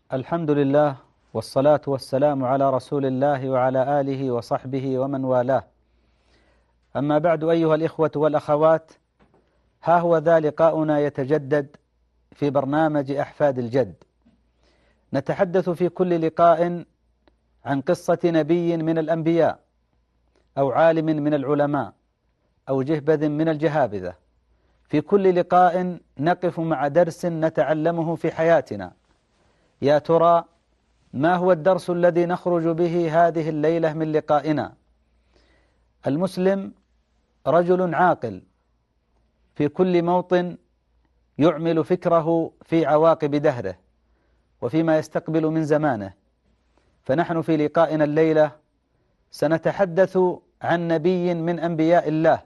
الحمد لله والصلاة والسلام على رسول الله وعلى آله وصحبه ومن والاه. أما بعد أيها الإخوة والأخوات، ها هو ذا لقاؤنا يتجدد في برنامج أحفاد الجد. نتحدث في كل لقاء عن قصة نبي من الأنبياء أو عالم من العلماء أو جهبذ من الجهابذة. في كل لقاء نقف مع درس نتعلمه في حياتنا. يا ترى ما هو الدرس الذي نخرج به هذه الليلة من لقائنا؟ المسلم رجل عاقل في كل موطن يعمل فكره في عواقب دهره وفيما يستقبل من زمانه. فنحن في لقائنا الليلة سنتحدث عن نبي من أنبياء الله،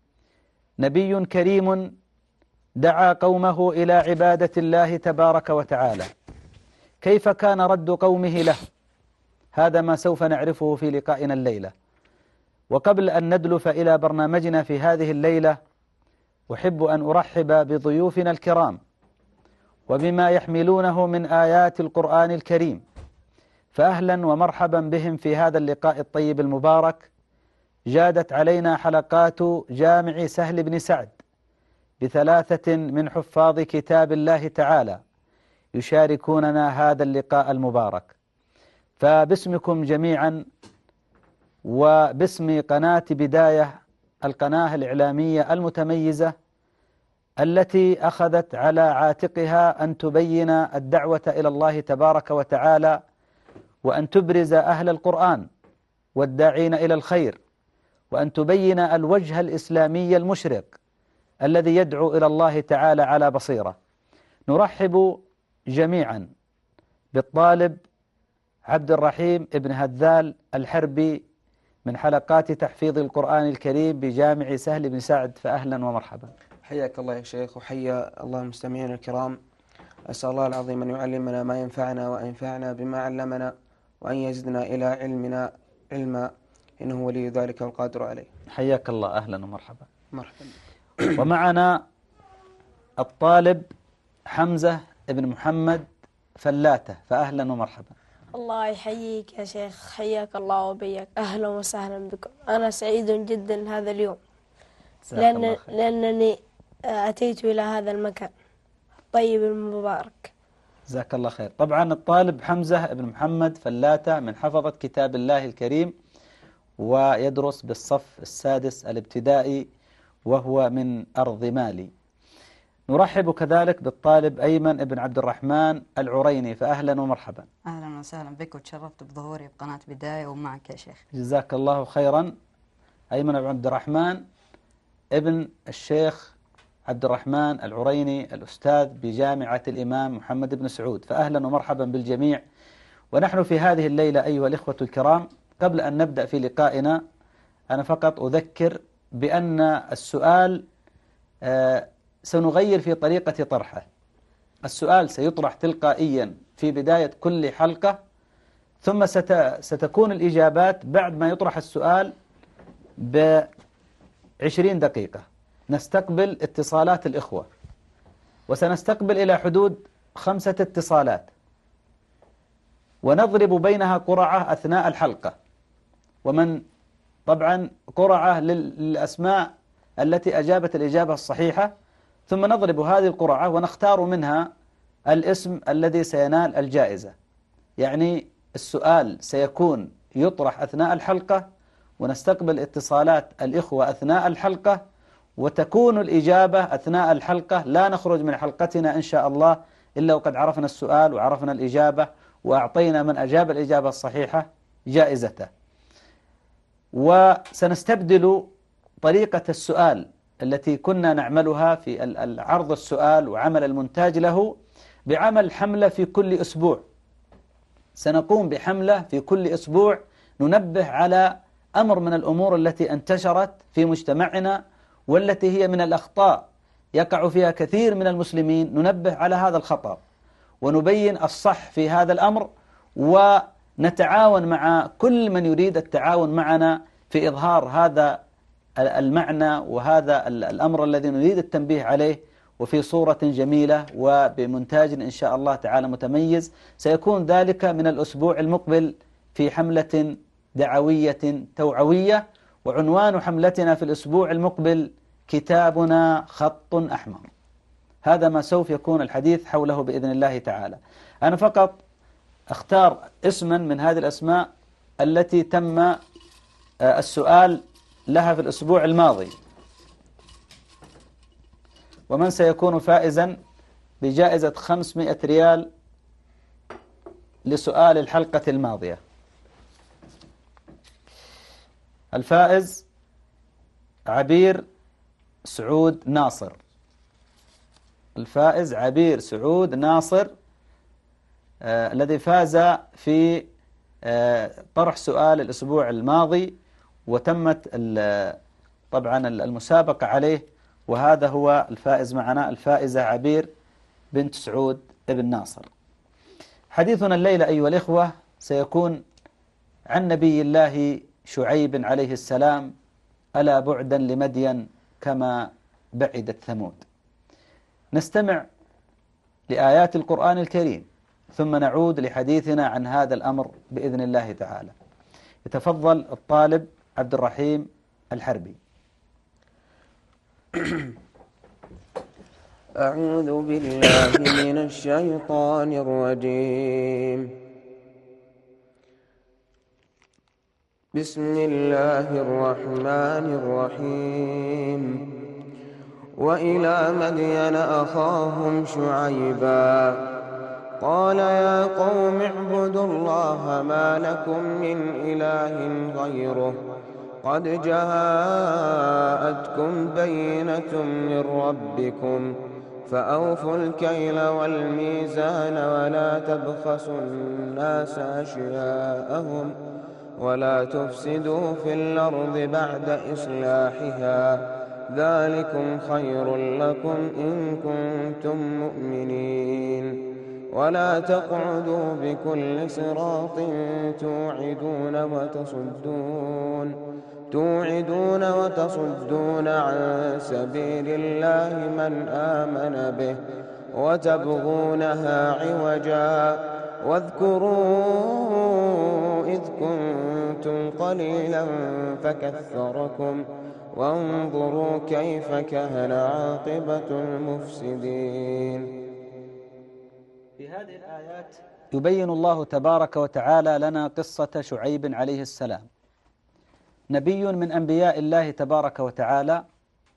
نبي كريم دعا قومه إلى عبادة الله تبارك وتعالى. كيف كان رد قومه له؟ هذا ما سوف نعرفه في لقائنا الليلة. وقبل أن ندلف إلى برنامجنا في هذه الليلة، أحب أن أرحب بضيوفنا الكرام وبما يحملونه من آيات القرآن الكريم، فأهلا ومرحبا بهم في هذا اللقاء الطيب المبارك. جادت علينا حلقات جامع سهل بن سعد ب3 من حفاظ كتاب الله تعالى يشاركوننا هذا اللقاء المبارك. فباسمكم جميعا وباسم قناة بداية، القناة الإعلامية المتميزة التي أخذت على عاتقها أن تبين الدعوة إلى الله تبارك وتعالى وأن تبرز أهل القرآن والداعين إلى الخير، وأن تبين الوجه الإسلامي المشرق الذي يدعو إلى الله تعالى على بصيرة. نرحب جميعا بالطالب عبد الرحيم ابن هذال الحربي من حلقات تحفيظ القرآن الكريم بجامع سهل بن سعد، فأهلا ومرحبا. حياك الله يا شيخ، وحيا الله المستمعين الكرام. أسأل الله العظيم أن يعلمنا ما ينفعنا وأن ينفعنا بما علمنا وأن يزدنا إلى علمنا علما، إنه ولي ذلك والقادر عليه. حياك الله، أهلا ومرحبا. مرحبا. ومعنا الطالب حمزة ابن محمد فلاتة، فأهلا ومرحبا. الله يحييك يا شيخ، حياك الله وبياك، أهلا وسهلا بكم. أنا سعيد جدا هذا اليوم لأنني أتيت إلى هذا المكان الطيب المبارك. جزاك الله خير. طبعا الطالب حمزة ابن محمد فلاتة من حفظة كتاب الله الكريم ويدرس بالصف السادس الابتدائي وهو من أرض مالي. نرحب كذلك بالطالب أيمن ابن عبد الرحمن العريني، فأهلا ومرحبا. أهلا وسهلا بك، وتشرفت بظهوري بقناة بداية ومعك يا شيخ. جزاك الله خيرا. أيمن بن عبد الرحمن ابن الشيخ عبد الرحمن العريني الأستاذ بجامعة الإمام محمد بن سعود، فأهلا ومرحبا بالجميع. ونحن في هذه الليلة أيها الإخوة الكرام، قبل أن نبدأ في لقائنا أنا فقط أذكر بأن السؤال سنغير في طريقة طرحه. السؤال سيطرح تلقائيا في بداية كل حلقة، ثم ستكون الإجابات بعد ما يطرح السؤال ب20 دقيقة. نستقبل اتصالات الإخوة، وسنستقبل إلى حدود 5 اتصالات، ونضرب بينها قرعة أثناء الحلقة، ومن طبعا قرعة للأسماء التي أجابت الإجابة الصحيحة، ثم نضرب هذه القرعة ونختار منها الاسم الذي سينال الجائزة. يعني السؤال سيكون يطرح أثناء الحلقة، ونستقبل اتصالات الإخوة أثناء الحلقة، وتكون الإجابة أثناء الحلقة. لا نخرج من حلقتنا إن شاء الله إلا وقد عرفنا السؤال وعرفنا الإجابة وأعطينا من أجاب الإجابة الصحيحة جائزته. وسنستبدل طريقة السؤال التي كنا نعملها في العرض السؤال وعمل المونتاج له بعمل حملة في كل أسبوع. سنقوم بحملة في كل أسبوع ننبه على أمر من الأمور التي انتشرت في مجتمعنا والتي هي من الأخطاء يقع فيها كثير من المسلمين. ننبه على هذا الخطأ ونبين الصح في هذا الأمر، ونتعاون مع كل من يريد التعاون معنا في إظهار هذا المعنى وهذا الأمر الذي نريد التنبيه عليه، وفي صورة جميلة وبمونتاج إن شاء الله تعالى متميز. سيكون ذلك من الأسبوع المقبل في حملة دعوية توعوية، وعنوان حملتنا في الأسبوع المقبل كتابنا خط أحمر. هذا ما سوف يكون الحديث حوله بإذن الله تعالى. أنا فقط أختار اسما من هذه الأسماء التي تم السؤال لها في الأسبوع الماضي، ومن سيكون فائزا بجائزة 500 ريال لسؤال الحلقة الماضية. الفائز عبير سعود ناصر. الفائز عبير سعود ناصر الذي فاز في طرح سؤال الأسبوع الماضي، وتمت طبعا المسابقة عليه، وهذا هو الفائز معنا، الفائزة عبير بنت سعود ابن ناصر. حديثنا الليلة أيها الإخوة سيكون عن نبي الله شعيب عليه السلام: ألا بعدا لمدين كما بعدت ثمود. نستمع لآيات القرآن الكريم ثم نعود لحديثنا عن هذا الأمر بإذن الله تعالى. يتفضل الطالب عبد الرحيم الحربي. أعوذ بالله من الشيطان الرجيم. بسم الله الرحمن الرحيم. وإلى مدين أخاهم شعيبا قال يا قوم اعبدوا الله ما لكم من إله غيره قد جاءتكم بينة من ربكم فأوفوا الكيل والميزان ولا تبخسوا الناس أشياءهم ولا تفسدوا في الأرض بعد إصلاحها ذلكم خير لكم إن كنتم مؤمنين. ولا تقعدوا بكل صراط توعدون وتصدون عن سبيل الله من آمن به وتبغونها عوجا واذكروا إذ كنتم قليلا فكثركم وانظروا كيف كان عاقبة المفسدين. في هذه الآيات يبين الله تبارك وتعالى لنا قصة شعيب عليه السلام، نبي من أنبياء الله تبارك وتعالى.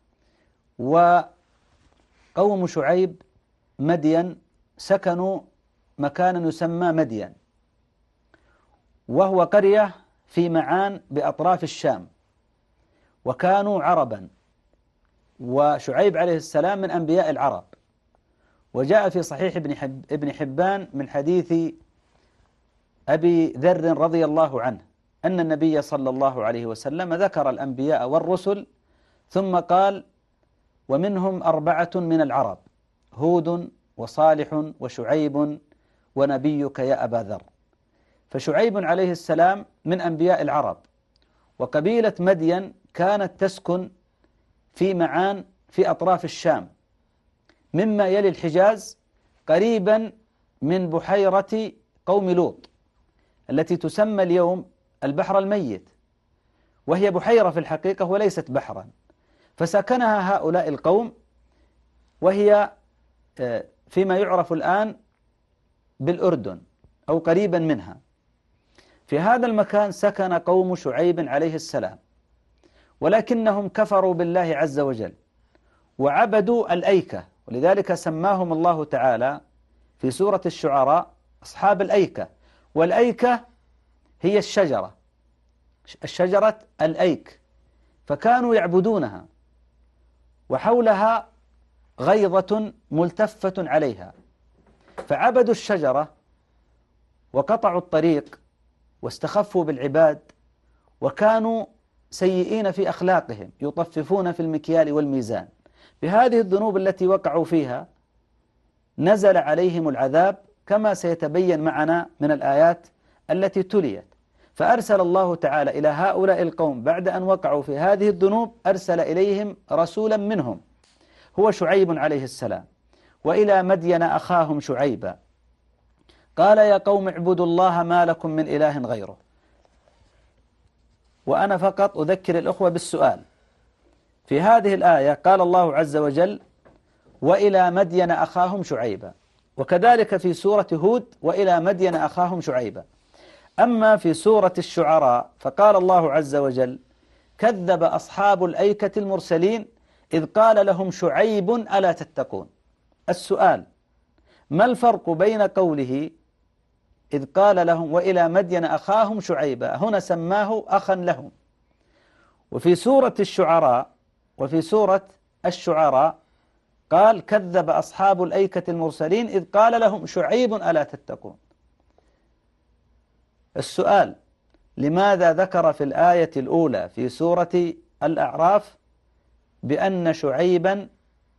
وقوم شعيب مدين سكنوا مكانا يسمى مدين، وهو قرية في معان بأطراف الشام، وكانوا عربا، وشعيب عليه السلام من أنبياء العرب. وجاء في صحيح ابن حبان من حديث أبي ذر رضي الله عنه أن النبي صلى الله عليه وسلم ذكر الأنبياء والرسل ثم قال: ومنهم 4 من العرب، هود وصالح وشعيب ونبيك يا أبا ذر. فشعيب عليه السلام من أنبياء العرب، وقبيلة مدين كانت تسكن في معان في أطراف الشام مما يلي الحجاز، قريبا من بحيرة قوم لوط التي تسمى اليوم البحر الميت، وهي بحيرة في الحقيقة وليست بحرا. فسكنها هؤلاء القوم، وهي فيما يعرف الآن بالأردن أو قريبا منها. في هذا المكان سكن قوم شعيب عليه السلام، ولكنهم كفروا بالله عز وجل وعبدوا الأيكة، ولذلك سماهم الله تعالى في سورة الشعراء أصحاب الأيكة. والأيكة هي الشجرة الأيك، فكانوا يعبدونها، وحولها غيضة ملتفة عليها، فعبدوا الشجرة وقطعوا الطريق واستخفوا بالعباد، وكانوا سيئين في أخلاقهم، يطففون في المكيال والميزان. بهذه الذنوب التي وقعوا فيها نزل عليهم العذاب كما سيتبين معنا من الآيات التي تليت. فأرسل الله تعالى إلى هؤلاء القوم بعد أن وقعوا في هذه الذنوب، أرسل إليهم رسولا منهم هو شعيب عليه السلام. وإلى مدين أخاهم شعيبا قال يا قوم اعبدوا الله ما لكم من إله غيره. وأنا فقط أذكر الأخوة بالسؤال. في هذه الآية قال الله عز وجل وإلى مدين أخاهم شعيبا، وكذلك في سورة هود وإلى مدين أخاهم شعيبا. أما في سورة الشعراء فقال الله عز وجل كذب أصحاب الأيكة المرسلين إذ قال لهم شعيب ألا تتقون. السؤال ما الفرق بين قوله إذ قال لهم وإلى مدين أخاهم شعيبا، هنا سماه أخا لهم، وفي سورة الشعراء قال كذب أصحاب الأيكة المرسلين إذ قال لهم شعيب ألا تتقون. السؤال لماذا ذكر في الآية الأولى في سورة الأعراف بأن شعيبا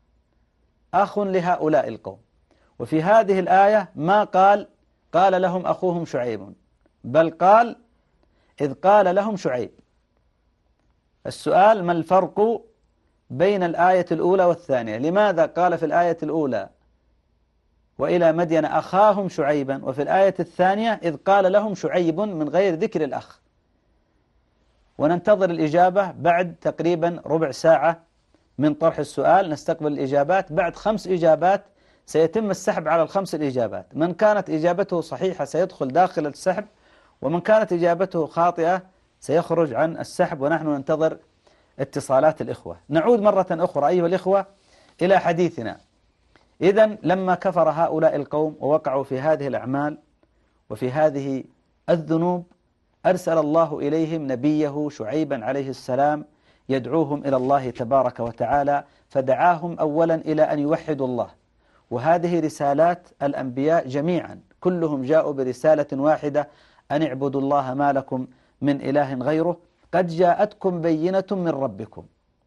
أخ لهؤلاء القوم، وفي هذه الآية ما قال لهم أخوهم شعيب، بل قال إذ قال لهم شعيب. السؤال ما الفرق بين الآية الأولى والثانية؟ لماذا قال في الآية الأولى وإلى مدين أخاهم شعيبا، وفي الآية الثانية إذ قال لهم شعيب من غير ذكر الأخ؟ وننتظر الإجابة بعد تقريبا ربع ساعة من طرح السؤال. نستقبل الإجابات. بعد 5 إجابات سيتم السحب على ال5 الإجابات. من كانت إجابته صحيحة سيدخل داخل السحب، ومن كانت إجابته خاطئة سيخرج عن السحب، ونحن ننتظر اتصالات الإخوة. نعود مرة أخرى أيها الإخوة إلى حديثنا. إذن لما كفر هؤلاء القوم ووقعوا في هذه الأعمال وفي هذه الذنوب أرسل الله إليهم نبيه شعيبا عليه السلام يدعوهم إلى الله تبارك وتعالى، فدعاهم أولا إلى أن يوحدوا الله. وهذه رسالات الأنبياء جميعا، كلهم جاءوا برسالة واحدة أن اعبدوا الله ما لكم من إله غيره قد جاءتكم بينة من ربكم.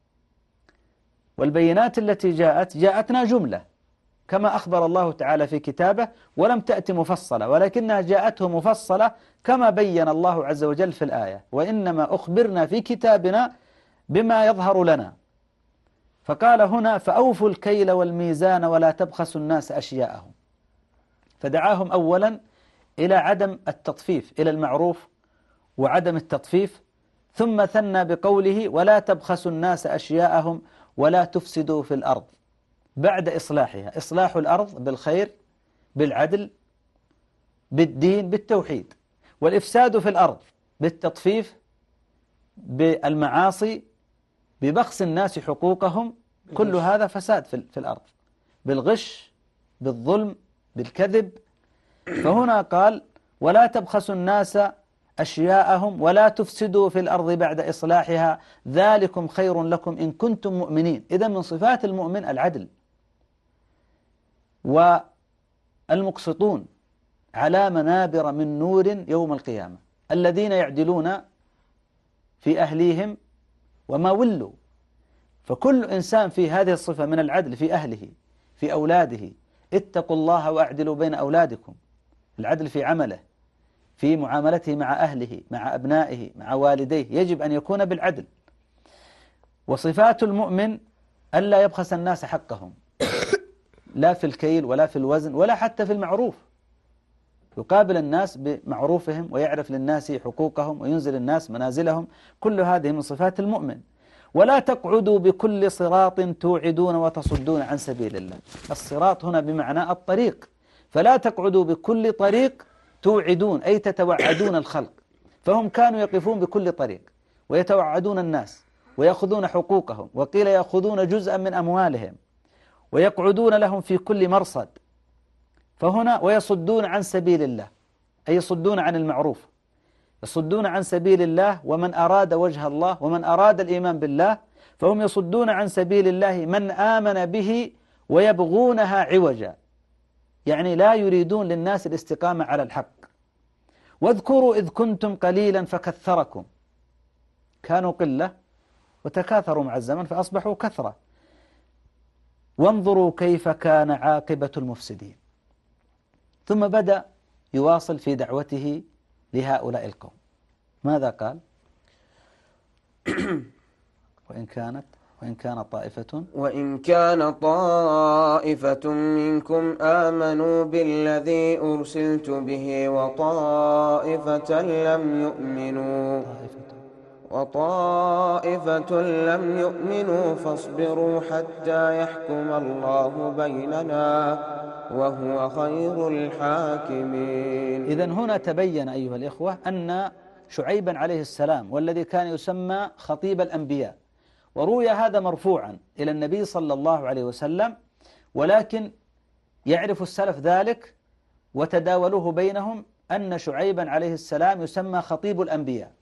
والبينات التي جاءتنا جملة كما أخبر الله تعالى في كتابه، ولم تأتي مفصلة، ولكنها جاءته مفصلة كما بين الله عز وجل في الآية، وإنما أخبرنا في كتابنا بما يظهر لنا. فقال هنا فأوفوا الكيل والميزان ولا تبخسوا الناس أشياءهم. فدعاهم أولا إلى عدم التطفيف، إلى المعروف وعدم التطفيف، ثم ثنى بقوله ولا تبخسوا الناس أشياءهم ولا تفسدوا في الأرض بعد إصلاحها. إصلاح الأرض بالخير، بالعدل، بالدين، بالتوحيد. والإفساد في الأرض بالتطفيف، بالمعاصي، ببخس الناس حقوقهم. كل هذا فساد في الأرض، بالغش، بالظلم، بالكذب. فهنا قال ولا تبخسوا الناس أشياءهم ولا تفسدوا في الأرض بعد إصلاحها ذلكم خير لكم إن كنتم مؤمنين. إذا من صفات المؤمن العدل، والمقسطون على منابر من نور يوم القيامة، الذين يعدلون في أهليهم وما ولوا. فكل إنسان في هذه الصفة من العدل في أهله، في أولاده. اتقوا الله واعدلوا بين أولادكم. العدل في عمله، في معاملته مع أهله، مع أبنائه، مع والديه، يجب أن يكون بالعدل. وصفات المؤمن ألا يبخس الناس حقهم، لا في الكيل ولا في الوزن ولا حتى في المعروف. يقابل الناس بمعروفهم ويعرف للناس حقوقهم وينزل الناس منازلهم. كل هذه من صفات المؤمن. ولا تقعدوا بكل صراط توعدون وتصدون عن سبيل الله. الصراط هنا بمعنى الطريق، فلا تقعدوا بكل طريق توعدون أي تتوعدون الخلق. فهم كانوا يقفون بكل طريق ويتوعدون الناس ويأخذون حقوقهم، وقيل يأخذون جزءا من أموالهم، ويقعدون لهم في كل مرصد. فهنا ويصدون عن سبيل الله أي يصدون عن المعروف، يصدون عن سبيل الله. ومن أراد وجه الله ومن أراد الإيمان بالله فهم يصدون عن سبيل الله من آمن به ويبغونها عوجا، يعني لا يريدون للناس الاستقامة على الحق. واذكروا إذ كنتم قليلا فكثركم. كانوا قلة وتكاثروا مع الزمن فأصبحوا كثرة. وانظروا كيف كان عاقبة المفسدين. ثم بدأ يواصل في دعوته لهؤلاء القوم. ماذا قال؟ وإن كانت وإن كان طائفة منكم آمنوا بالذي أرسلت به وطائفة لم يؤمنوا فاصبروا حتى يحكم الله بيننا وهو خير الحاكمين. إذن هنا تبين أيها الإخوة أن شعيبا عليه السلام والذي كان يسمى خطيب الأنبياء، وروي هذا مرفوعا إلى النبي صلى الله عليه وسلم، ولكن يعرف السلف ذلك وتداولوه بينهم أن شعيبا عليه السلام يسمى خطيب الأنبياء.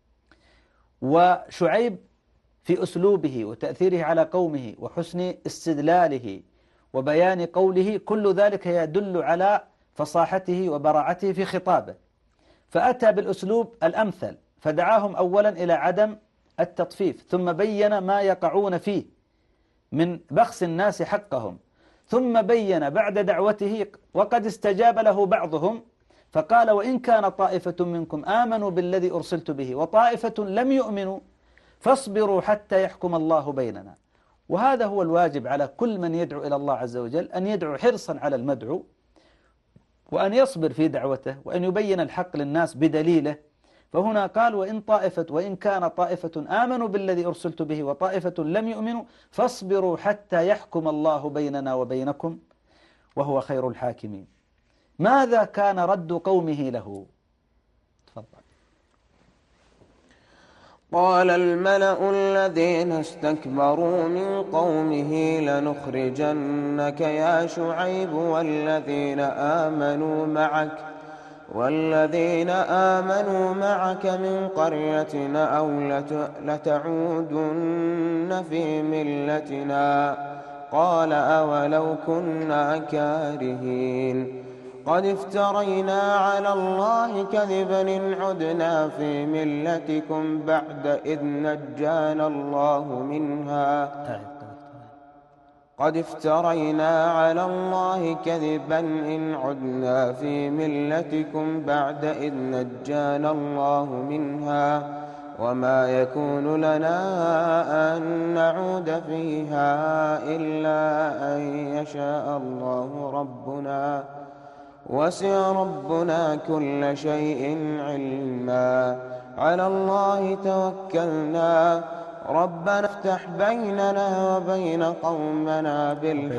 وشعيب في أسلوبه وتأثيره على قومه وحسن استدلاله وبيان قوله كل ذلك يدل على فصاحته وبراعته في خطابه، فأتى بالأسلوب الأمثل، فدعاهم أولا إلى عدم التطفيف، ثم بين ما يقعون فيه من بخس الناس حقهم، ثم بين بعد دعوته وقد استجاب له بعضهم فقال وإن كان طائفة منكم آمنوا بالذي أرسلت به وطائفة لم يؤمنوا فاصبروا حتى يحكم الله بيننا. وهذا هو الواجب على كل من يدعو إلى الله عز وجل، أن يدعو حرصا على المدعو، وأن يصبر في دعوته، وأن يبين الحق للناس بدليله. فهنا قال وإن كان طائفة آمنوا بالذي أرسلت به وطائفة لم يؤمنوا فاصبروا حتى يحكم الله بيننا وبينكم وهو خير الحاكمين. ماذا كان رد قومه له؟ تفضل. قال الملأ الذين استكبروا من قومه لنخرجنك يا شعيب والذين آمنوا معك من قريتنا أو لتعودن في ملتنا. قال أولو كنا كارهين قد افترينا على الله كذبا إن عدنا في ملتكم بعد إذ نجانا الله منها. قد افترينا على الله كذبا إن عدنا في ملتكم بعد إذ نجانا الله منها وما يكون لنا أن نعود فيها إلا أن يشاء الله ربنا وسع ربنا كل شيء علما. على الله توكلنا ربنا افتح بيننا وبين قومنا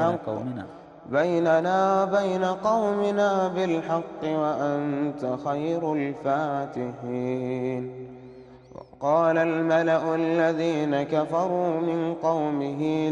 بالحق وأنت خير الفاتحين. وقال الملأ الذين كفروا من قومه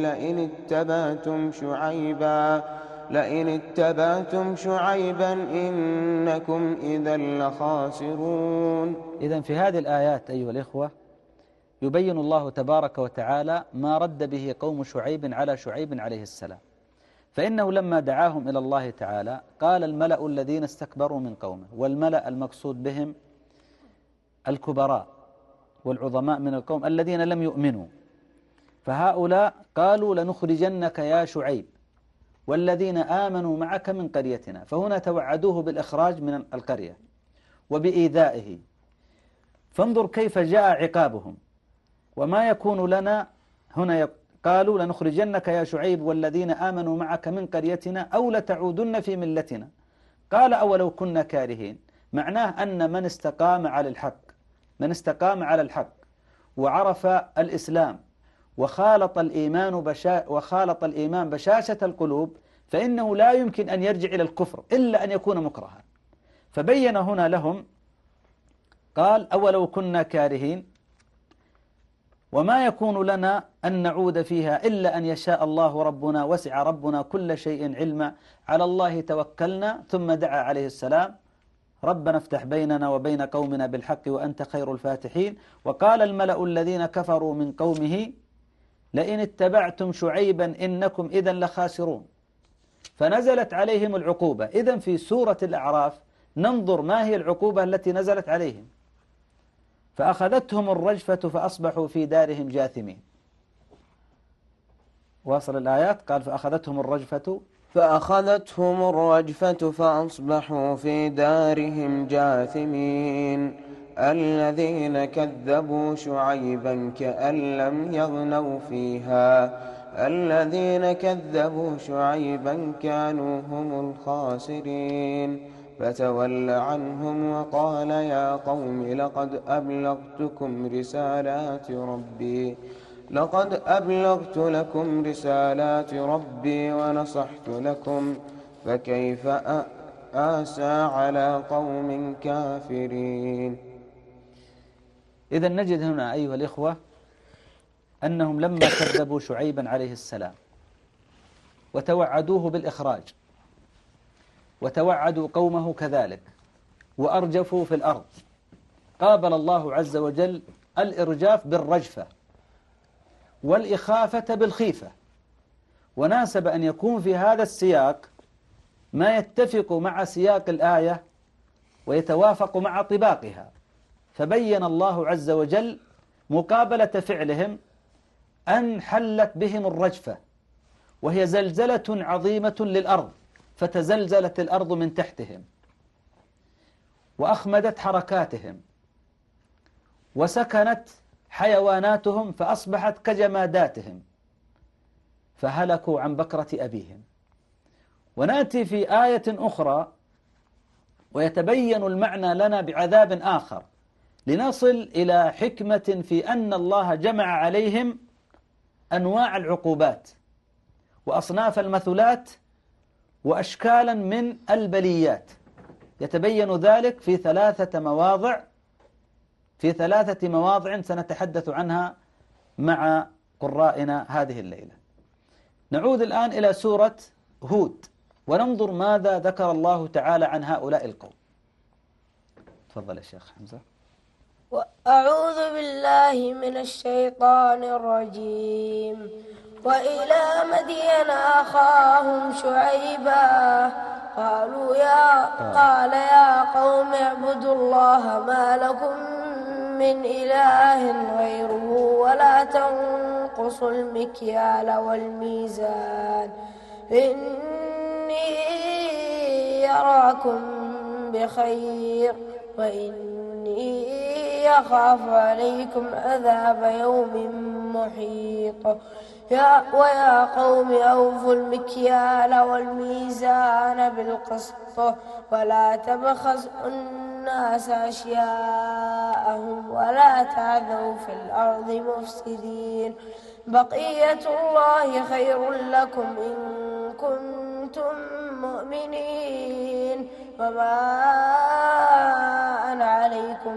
لئن اتبعتم شعيبا إنكم إذا لخاسرون. إذن في هذه الآيات أيها الإخوة يبين الله تبارك وتعالى ما رد به قوم شعيب على شعيب عليه السلام. فإنه لما دعاهم إلى الله تعالى قال الملأ الذين استكبروا من قومه، والملأ المقصود بهم الكبراء والعظماء من القوم الذين لم يؤمنوا، فهؤلاء قالوا لنخرجنك يا شعيب والذين آمنوا معك من قريتنا. فهنا توعدوه بالإخراج من القرية وبإيذائه. فانظر كيف جاء عقابهم وما يكون لنا. هنا قالوا لنخرجنك يا شعيب والذين آمنوا معك من قريتنا أو لتعودن في ملتنا. قال أولو كنا كارهين، معناه أن من استقام على الحق وعرف الإسلام وخالط الإيمان بشاشة القلوب فإنه لا يمكن أن يرجع إلى الكفر إلا أن يكون مكرها. فبين هنا لهم قال أولو كنا كارهين وما يكون لنا أن نعود فيها إلا أن يشاء الله ربنا وسع ربنا كل شيء علما. على الله توكلنا. ثم دعا عليه السلام ربنا افتح بيننا وبين قومنا بالحق وأنت خير الفاتحين. وقال الملأ الذين كفروا من قومه لئن اتبعتم شعيبا إنكم إذا لخاسرون. فنزلت عليهم العقوبة. إذن في سورة الأعراف ننظر ما هي العقوبة التي نزلت عليهم. فأخذتهم الرجفة فأصبحوا في دارهم جاثمين. واصل الآيات قال فأخذتهم الرجفة فأصبحوا في دارهم جاثمين. الذين كذبوا شعيبا كأن لم يغنوا فيها الذين كذبوا شعيبا كانوا هم الخاسرين فتول عنهم وقال يا قوم لقد أبلغت لكم رسالات ربي ونصحت لكم فكيف آسى على قوم كافرين. إذن نجد هنا أيها الإخوة أنهم لما كذبوا شعيبا عليه السلام وتوعدوه بالإخراج وتوعدوا قومه كذلك وأرجفوا في الأرض، قابل الله عز وجل الإرجاف بالرجفة والإخافة بالخيفة، وناسب أن يكون في هذا السياق ما يتفق مع سياق الآية ويتوافق مع طباقها، فبين الله عز وجل مقابلة فعلهم أن حلت بهم الرجفة، وهي زلزلة عظيمة للأرض، فتزلزلت الأرض من تحتهم وأخمدت حركاتهم وسكنت حيواناتهم فأصبحت كجماداتهم فهلكوا عن بكرة أبيهم. ونأتي في آية أخرى ويتبين المعنى لنا بعذاب آخر لنصل إلى حكمة في أن الله جمع عليهم أنواع العقوبات وأصناف المثلات وأشكالا من البليات، يتبين ذلك في ثلاثة مواضع سنتحدث عنها مع قرائنا هذه الليلة. نعود الآن إلى سورة هود وننظر ماذا ذكر الله تعالى عن هؤلاء القوم. تفضل يا شيخ حمزة. أعوذ بالله من الشيطان الرجيم. وإلى مدين أخاهم شعيبا قال يا قوم اعبدوا الله ما لكم من إله غيره ولا تنقصوا المكيال والميزان إني أراكم بخير وإني يخاف عليكم عذاب يوم محيط. ويا قوم أوفوا المكيال والميزان بالقسط ولا تبخسوا الناس أشياءهم ولا تعثوا في الأرض مفسدين. بقية الله خير لكم إن كنتم مؤمنين وما أنا عليكم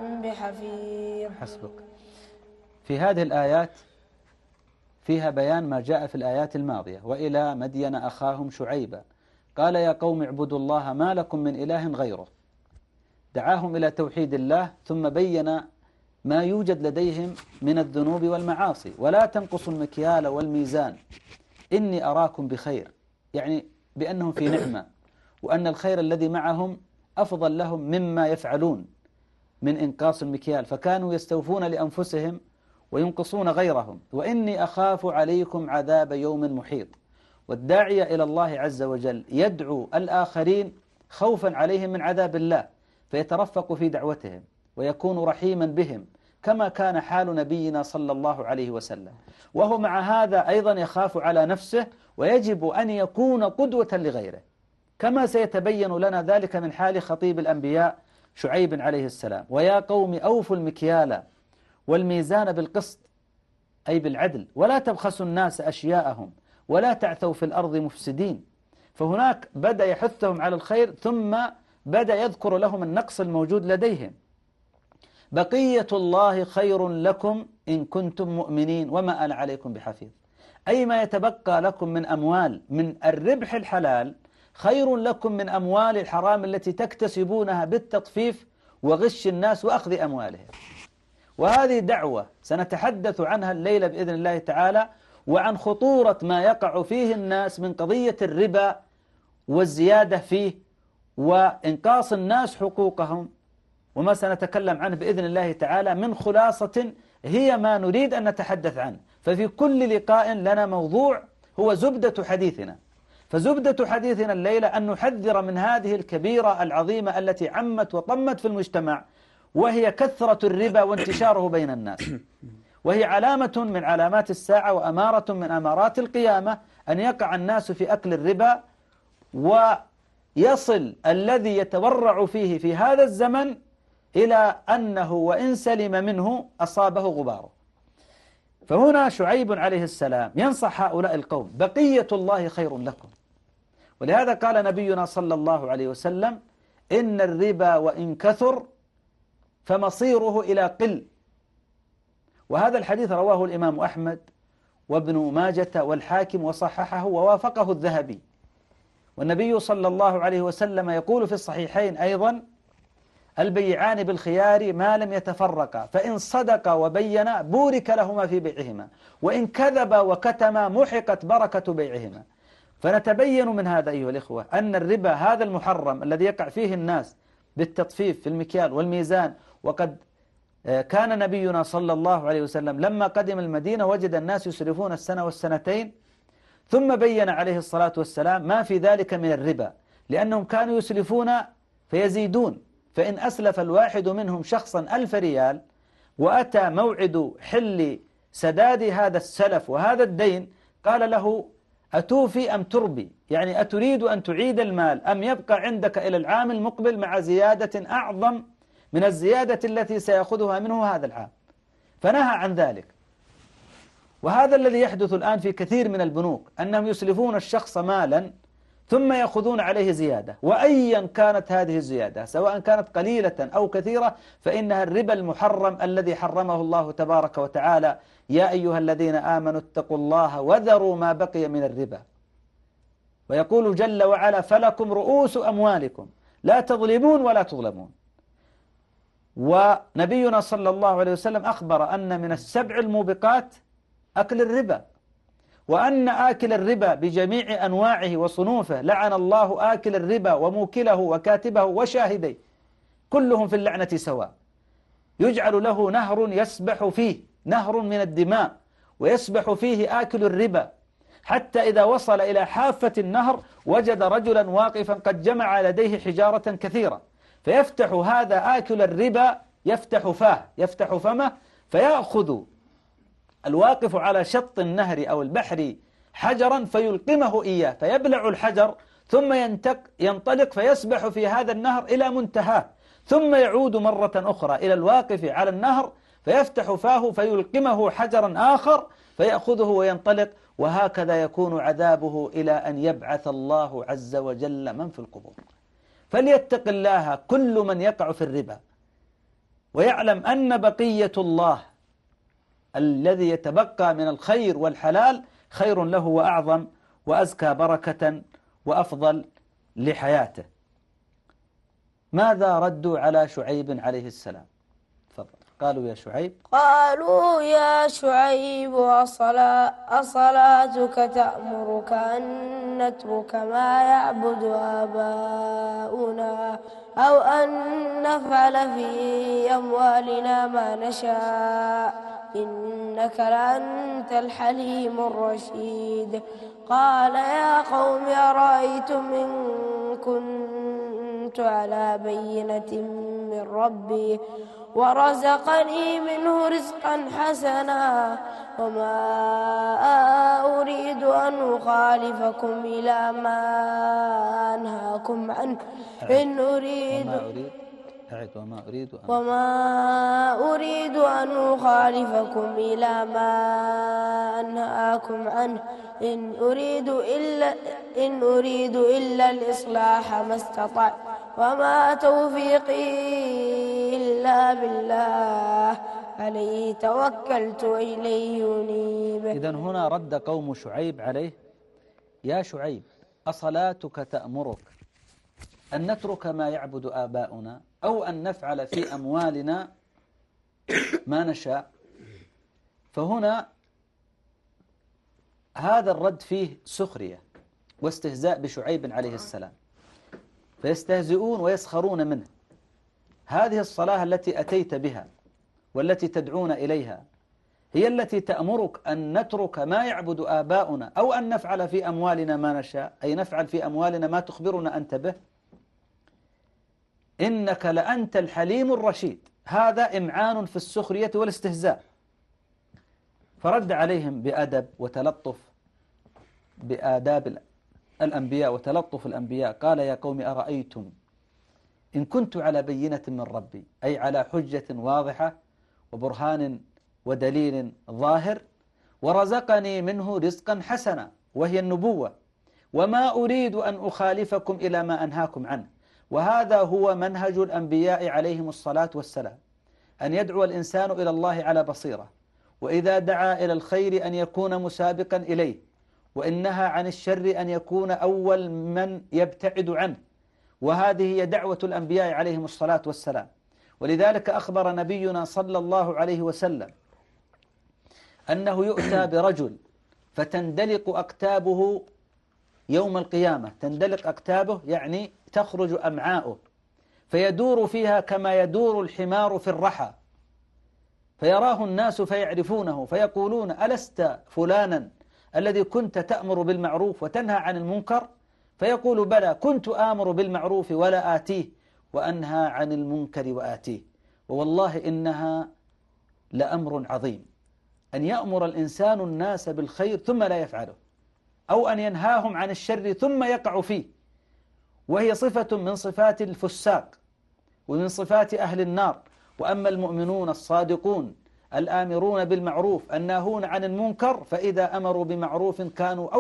بحفيظ. حسبك. في هذه الآيات فيها بيان ما جاء في الآيات الماضية. وإلى مدين أخاهم شعيبا قال يا قوم اعبدوا الله ما لكم من إله غيره، دعاهم إلى توحيد الله ثم بين ما يوجد لديهم من الذنوب والمعاصي. ولا تنقصوا المكيال والميزان إني أراكم بخير، يعني بأنهم في نعمة وأن الخير الذي معهم أفضل لهم مما يفعلون من إنقاص المكيال، فكانوا يستوفون لأنفسهم وينقصون غيرهم. وإني أخاف عليكم عذاب يوم محيط. والداعية إلى الله عز وجل يدعو الآخرين خوفا عليهم من عذاب الله، فيترفق في دعوتهم ويكون رحيما بهم كما كان حال نبينا صلى الله عليه وسلم. وهو مع هذا أيضا يخاف على نفسه ويجب أن يكون قدوة لغيره، كما سيتبين لنا ذلك من حال خطيب الأنبياء شعيب عليه السلام. ويا قوم أوفوا المكيال والميزان بالقسط أي بالعدل ولا تبخسوا الناس أشياءهم ولا تعثوا في الأرض مفسدين. فهناك بدأ يحثهم على الخير ثم بدأ يذكر لهم النقص الموجود لديهم. بقية الله خير لكم إن كنتم مؤمنين وما أنا عليكم بحفيظ، أي ما يتبقى لكم من أموال من الربح الحلال خير لكم من أموال الحرام التي تكتسبونها بالتطفيف وغش الناس وأخذ أموالهم. وهذه دعوة سنتحدث عنها الليلة بإذن الله تعالى، وعن خطورة ما يقع فيه الناس من قضية الربا والزيادة فيه وإنقاص الناس حقوقهم، وما سنتكلم عنه بإذن الله تعالى من خلاصة هي ما نريد أن نتحدث عنه. ففي كل لقاء لنا موضوع هو زبدة حديثنا، فزبدة حديثنا الليلة أن نحذر من هذه الكبيرة العظيمة التي عمت وطمت في المجتمع، وهي كثرة الربا وانتشاره بين الناس، وهي علامة من علامات الساعة وأمارة من أمارات القيامة أن يقع الناس في أكل الربا، ويصل الذي يتورع فيه في هذا الزمن إلى أنه وإن سلم منه أصابه غباره. فهنا شعيب عليه السلام ينصح هؤلاء القوم: بقية الله خير لكم. ولهذا قال نبينا صلى الله عليه وسلم: إن الربا وإن كثر فمصيره إلى قل. وهذا الحديث رواه الإمام أحمد وابن ماجة والحاكم وصححه ووافقه الذهبي. والنبي صلى الله عليه وسلم يقول في الصحيحين أيضا: البيعان بالخيار ما لم يتفرقا، فإن صدقا وبينا بورك لهما في بيعهما، وإن كذبا وكتما محقت بركة بيعهما. فنتبين من هذا أيها الإخوة أن الربا هذا المحرم الذي يقع فيه الناس بالتطفيف في المكيال والميزان، وقد كان نبينا صلى الله عليه وسلم لما قدم المدينة وجد الناس يسرفون السنة والسنتين، ثم بين عليه الصلاة والسلام ما في ذلك من الربا، لأنهم كانوا يسلفون فيزيدون. فإن أسلف الواحد منهم شخصا 1000 ريال وأتى موعد حل سداد هذا السلف وهذا الدين، قال له: أتوفي أم تربي؟ يعني أتريد أن تعيد المال أم يبقى عندك إلى العام المقبل مع زيادة أعظم من الزيادة التي سيأخذها منه هذا العام؟ فنهى عن ذلك. وهذا الذي يحدث الآن في كثير من البنوك، أنهم يسلفون الشخص مالا ثم يأخذون عليه زيادة، وأيا كانت هذه الزيادة سواء كانت قليلة أو كثيرة فإنها الربا المحرم الذي حرمه الله تبارك وتعالى: يا أيها الذين آمنوا اتقوا الله وذروا ما بقي من الربا. ويقول جل وعلا: فلكم رؤوس أموالكم لا تظلمون ولا تظلمون. ونبينا صلى الله عليه وسلم أخبر أن من السبع الموبقات أكل الربا، وأن آكل الربا بجميع أنواعه وصنوفه لعن الله آكل الربا وموكله وكاتبه وشاهديه، كلهم في اللعنة سواء. يجعل له نهر يسبح فيه، نهر من الدماء، ويسبح فيه آكل الربا، حتى إذا وصل إلى حافة النهر وجد رجلا واقفا قد جمع لديه حجارة كثيرة، فيفتح هذا آكل الربا يفتح فمه، فيأخذ الواقف على شط النهر أو البحر حجرا فيلقمه إياه، فيبلع الحجر ثم ينطلق فيسبح في هذا النهر إلى منتهاه، ثم يعود مرة أخرى إلى الواقف على النهر فيفتح فاه فيلقمه حجرا آخر فيأخذه وينطلق. وهكذا يكون عذابه إلى أن يبعث الله عز وجل من في القبور. فليتق الله كل من يقع في الربا، ويعلم أن بقية الله الذي يتبقى من الخير والحلال خير له وأعظم وأزكى بركة وأفضل لحياته. ماذا ردوا على شعيب عليه السلام؟ تفضل. قالوا يا شعيب أصلاتك تأمرك أن نترك ما يعبد آباؤنا أو أن نفعل في أموالنا ما نشاء إنك لأنت الحليم الرشيد. قال: يا قوم أرأيتم إن كنت على بينة من ربي ورزقني منه رزقا حسنا وما أريد أن أخالفكم إلى ما أنهاكم عنه وما أريد أن أخالفكم إلى ما أنهاكم عنه إن أريد إلا الإصلاح ما استطعت وما توفيقي إلا بالله عليه توكلت وإليه أنيب. إذن هنا رد قوم شعيب عليه: يا شعيب أصلاتك تأمرك أن نترك ما يعبد آباؤنا أو أن نفعل في أموالنا ما نشاء؟ فهنا هذا الرد فيه سخرية واستهزاء بشعيب عليه السلام، فيستهزئون ويسخرون منه. هذه الصلاة التي أتيت بها والتي تدعون إليها هي التي تأمرك أن نترك ما يعبد آباؤنا أو أن نفعل في أموالنا ما نشاء، أي نفعل في أموالنا ما تخبرنا أنت به. إنك لأنت الحليم الرشيد. هذا إمعان في السخرية والاستهزاء. فرد عليهم بأدب وتلطف بآداب الأنبياء وتلطف الأنبياء، قال: يا قوم أرأيتم إن كنت على بينة من ربي، أي على حجة واضحة وبرهان ودليل ظاهر، ورزقني منه رزقا حسنا وهي النبوة، وما أريد أن أخالفكم إلى ما أنهاكم عنه. وهذا هو منهج الأنبياء عليهم الصلاة والسلام، أن يدعو الإنسان إلى الله على بصيرة، وإذا دعا إلى الخير أن يكون مسابقا إليه، وإن نهى عن الشر أن يكون أول من يبتعد عنه. وهذه هي دعوة الأنبياء عليهم الصلاة والسلام. ولذلك أخبر نبينا صلى الله عليه وسلم أنه يؤتى برجل فتندلق أكتابه يوم القيامة. تندلق أكتابه يعني تخرج أمعاؤه، فيدور فيها كما يدور الحمار في الرحى، فيراه الناس فيعرفونه فيقولون: ألست فلانا الذي كنت تأمر بالمعروف وتنهى عن المنكر؟ فيقول: بلى، كنت آمر بالمعروف ولا آتيه، وأنهى عن المنكر وآتيه. ووالله إنها لأمر عظيم أن يأمر الإنسان الناس بالخير ثم لا يفعله، أو أن ينهاهم عن الشر ثم يقع فيه، وهي صفة من صفات الفساق ومن صفات أهل النار. وأما المؤمنون الصادقون الآمرون بالمعروف الناهون عن المنكر، فإذا أمروا بمعروف كانوا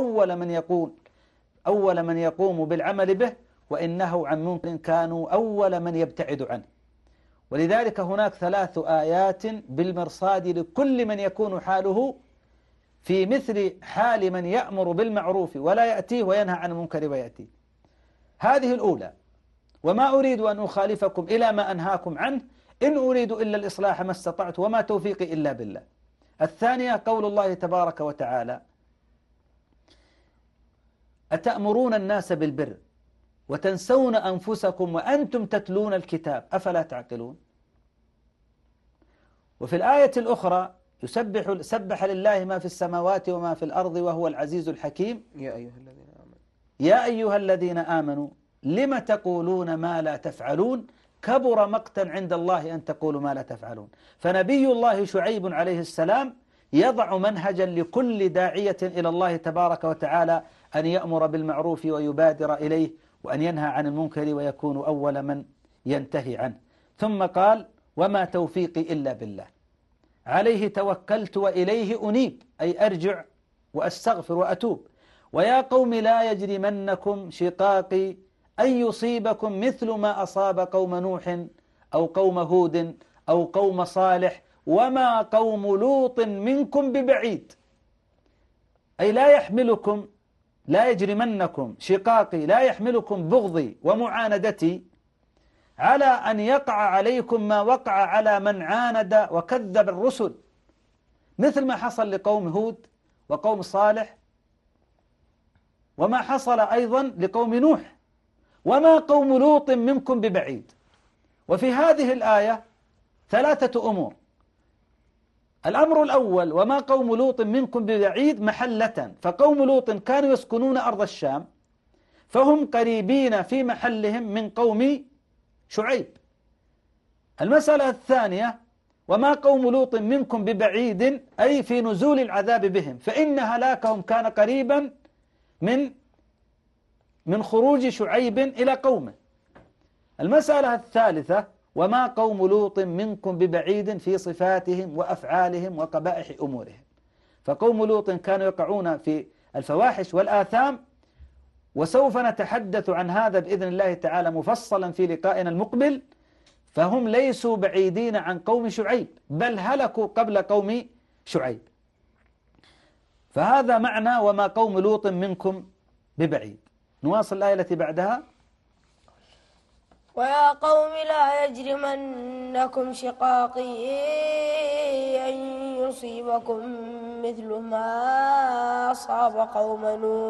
أول من يقوم بالعمل به، وإن نهوا عن منكر كانوا أول من يبتعد عنه. ولذلك هناك 3 آيات بالمرصاد لكل من يكون حاله في مثل حال من يأمر بالمعروف ولا يأتيه وينهى عن المنكر ويأتيه. هذه الأولى: وما أريد أن أخالفكم إلى ما أنهاكم عنه، إن أريد إلا الإصلاح ما استطعت وما توفيقي إلا بالله. الثانية قول الله تبارك وتعالى: أتأمرون الناس بالبر وتنسون أنفسكم وأنتم تتلون الكتاب أفلا تعقلون. وفي الآية الأخرى: سبح لله ما في السماوات وما في الأرض وهو العزيز الحكيم. يا أيها الذين آمنوا لم تقولون ما لا تفعلون كبر مقتا عند الله أن تقولوا ما لا تفعلون. فنبي الله شعيب عليه السلام يضع منهجا لكل داعية إلى الله تبارك وتعالى أن يأمر بالمعروف ويبادر إليه، وأن ينهى عن المنكر ويكون أول من ينتهي عنه. ثم قال: وما توفيقي إلا بالله، عليه توكلت وإليه أنيب، أي أرجع وأستغفر وأتوب. ويا قوم لا يجرمنكم شقاقي أن يصيبكم مثل ما أصاب قوم نوح أو قوم هود أو قوم صالح وما قوم لوط منكم ببعيد. أي لا يجرمنكم شقاقي، لا يحملكم بغضي ومعاندتي على أن يقع عليكم ما وقع على من عاند وكذب الرسل، مثل ما حصل لقوم هود وقوم صالح، وما حصل أيضا لقوم نوح، وما قوم لوط منكم ببعيد. وفي هذه الآية 3 أمور: الأمر الأول: وما قوم لوط منكم ببعيد محلة، فقوم لوط كانوا يسكنون أرض الشام، فهم قريبين في محلهم من قوم شعيب. المسألة الثانية: وما قوم لوط منكم ببعيد، أي في نزول العذاب بهم، فإن هلاكهم كان قريبا من خروج شعيب إلى قومه. المسألة الثالثة: وما قوم لوط منكم ببعيد في صفاتهم وأفعالهم وقبائح أمورهم، فقوم لوط كانوا يقعون في الفواحش والآثام، وسوف نتحدث عن هذا بإذن الله تعالى مفصلا في لقائنا المقبل. فهم ليسوا بعيدين عن قوم شعيب، بل هلكوا قبل قوم شعيب. فهذا معنى وما قوم لوط منكم ببعيد. نواصل الآية التي بعدها: ويا قوم لا يجرمنكم شقاقي أن يصيبكم مثل ما أصاب قوم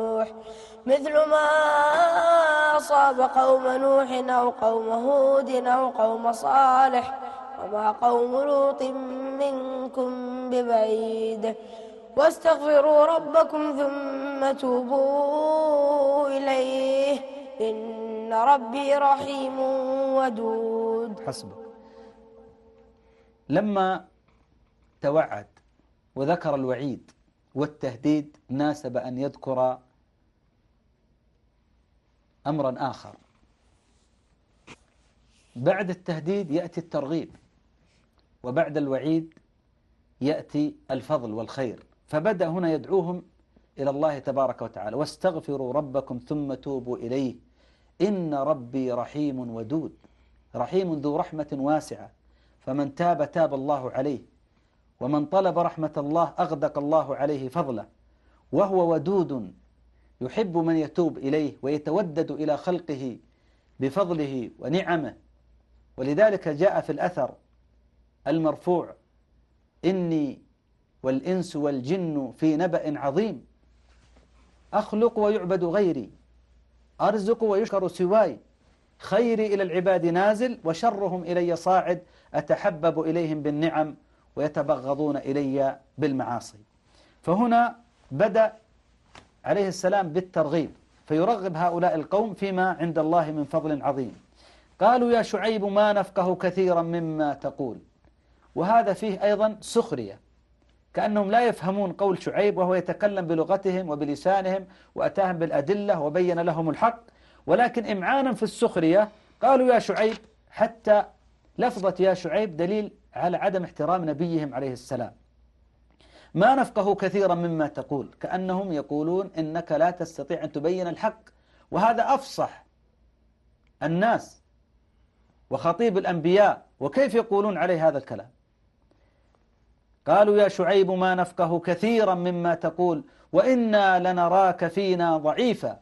نوح أو قوم هود أو قوم صالح وما قوم لوط منكم ببعيد، واستغفروا ربكم ثم توبوا إليه إن ربي رحيم ودود. حسبك. لما توعد وذكر الوعيد والتهديد ناسب أن يذكر أمرا آخر. بعد التهديد يأتي الترغيب، وبعد الوعيد يأتي الفضل والخير. فبدأ هنا يدعوهم إلى الله تبارك وتعالى: واستغفروا ربكم ثم توبوا إليه إن ربي رحيم ودود. رحيم ذو رحمة واسعة، فمن تاب تاب الله عليه، ومن طلب رحمة الله أغدق الله عليه فضله، وهو ودود يحب من يتوب إليه ويتودد إلى خلقه بفضله ونعمه. ولذلك جاء في الأثر المرفوع: إني والإنس والجن في نبأ عظيم، أخلق ويعبد غيري، أرزق ويشكر سواي، خيري إلى العباد نازل وشرهم إلي صاعد، أتحبب إليهم بالنعم ويتبغضون إلي بالمعاصي. فهنا بدأ عليه السلام بالترغيب، فيرغب هؤلاء القوم فيما عند الله من فضل عظيم. قالوا: يا شعيب ما نفقه كثيرا مما تقول. وهذا فيه أيضا سخرية، كأنهم لا يفهمون قول شعيب وهو يتكلم بلغتهم وبلسانهم وأتاهم بالأدلة وبين لهم الحق، ولكن إمعانا في السخرية قالوا يا شعيب، حتى لفظة يا شعيب دليل على عدم احترام نبيهم عليه السلام. ما نفقه كثيرا مما تقول، كأنهم يقولون إنك لا تستطيع أن تبين الحق، وهذا أفصح الناس وخطيب الأنبياء، وكيف يقولون عليه هذا الكلام؟ قالوا يا شعيب ما نفقه كثيرا مما تقول وإنا لنراك فينا ضعيفا،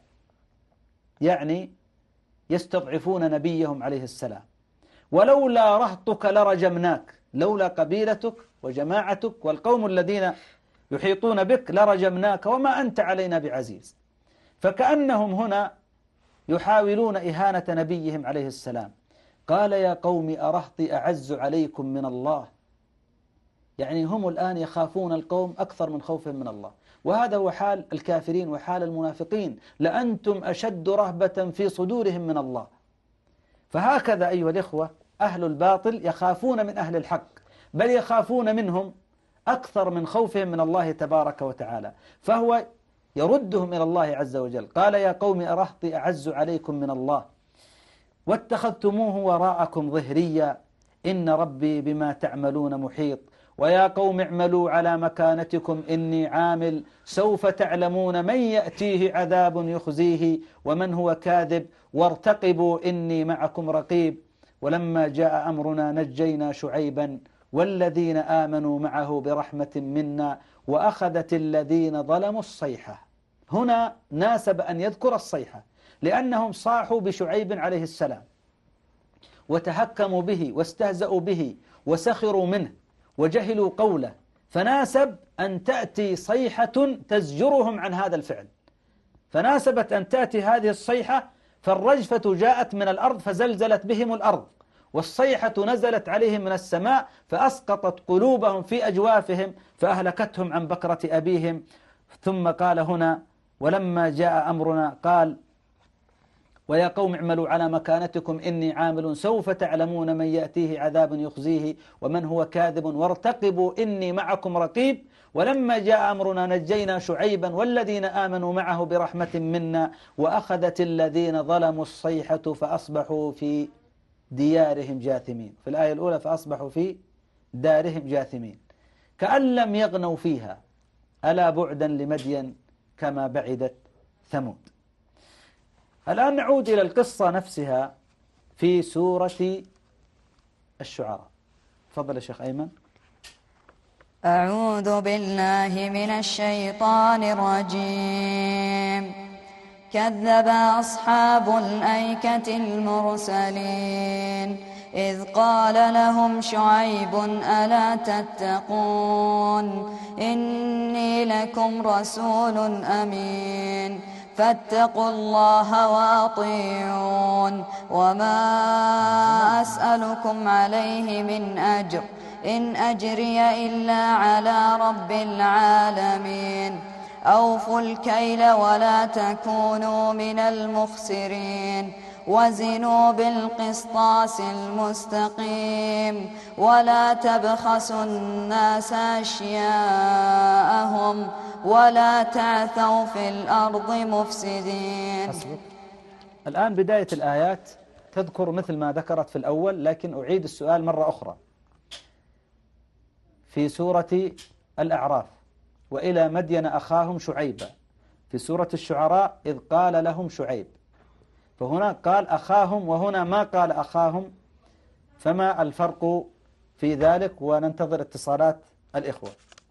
يعني يستضعفون نبيهم عليه السلام. ولولا رهطك لرجمناك، لولا قبيلتك وجماعتك والقوم الذين يحيطون بك لرجمناك وما أنت علينا بعزيز. فكأنهم هنا يحاولون إهانة نبيهم عليه السلام. قال يا قوم أرهطي أعز عليكم من الله، يعني هم الآن يخافون القوم أكثر من خوفهم من الله، وهذا هو حال الكافرين وحال المنافقين، لأنتم أشد رهبة في صدورهم من الله. فهكذا أيها الإخوة أهل الباطل يخافون من أهل الحق، بل يخافون منهم أكثر من خوفهم من الله تبارك وتعالى، فهو يردهم إلى الله عز وجل. قال يا قوم أرهطي أعز عليكم من الله واتخذتموه وراءكم ظهريا إن ربي بما تعملون محيط. ويا قوم اعملوا على مكانتكم إني عامل سوف تعلمون من يأتيه عذاب يخزيه ومن هو كاذب وارتقبوا إني معكم رقيب. ولما جاء أمرنا نجينا شعيبا والذين آمنوا معه برحمة منا وأخذت الذين ظلموا الصيحة. هنا ناسب أن يذكر الصيحة لأنهم صاحوا بشعيب عليه السلام وتهكموا به واستهزأوا به وسخروا منه وجهلوا قوله، فناسب أن تأتي صيحة تزجرهم عن هذا الفعل. فناسبت أن تأتي هذه الصيحة، فالرجفة جاءت من الأرض فزلزلت بهم الأرض، والصيحة نزلت عليهم من السماء فأسقطت قلوبهم في أجوافهم فأهلكتهم عن بكرة أبيهم. ثم قال هنا ولما جاء أمرنا قال ويا قوم اعملوا على مكانتكم إني عامل سوف تعلمون من يأتيه عذاب يخزيه ومن هو كاذب وارتقبوا إني معكم رقيب. ولما جاء أمرنا نجينا شعيبا والذين آمنوا معه برحمة منا وأخذت الذين ظلموا الصيحة فأصبحوا في ديارهم جاثمين. في الآية الأولى فأصبحوا في دارهم جاثمين كأن لم يغنوا فيها ألا بعدا لمدين كما بعدت ثمود. الآن نعود إلى القصة نفسها في سورة الشعراء. تفضل يا شيخ أيمن. أعوذ بالله من الشيطان الرجيم. كذب أصحاب الأيكة المرسلين إذ قال لهم شعيب ألا تتقون إني لكم رسول أمين فاتقوا الله وأطيعون وما أسألكم عليه من أجر إن أجري إلا على رب العالمين أوفوا الكيل ولا تكونوا من المخسرين وزنوا بالقسطاس المستقيم ولا تبخسوا الناس أشياءهم ولا تعثوا في الأرض مفسدين. الآن بداية الآيات تذكر مثل ما ذكرت في الأول، لكن أعيد السؤال مرة أخرى. في سورة الأعراف وإلى مدين أخاهم شعيبا، في سورة الشعراء إذ قال لهم شعيب، فهنا قال أخاهم وهنا ما قال أخاهم، فما الفرق في ذلك؟ وننتظر اتصالات الإخوة.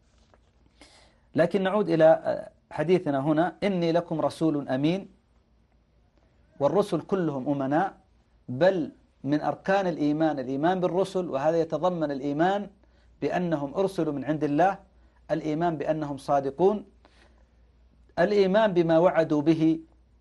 لكن نعود إلى حديثنا هنا. إني لكم رسول أمين، والرسل كلهم أمناء، بل من أركان الإيمان بالرسل، وهذا يتضمن الإيمان بأنهم أرسلوا من عند الله، الإيمان بأنهم صادقون، الإيمان بما وعدوا به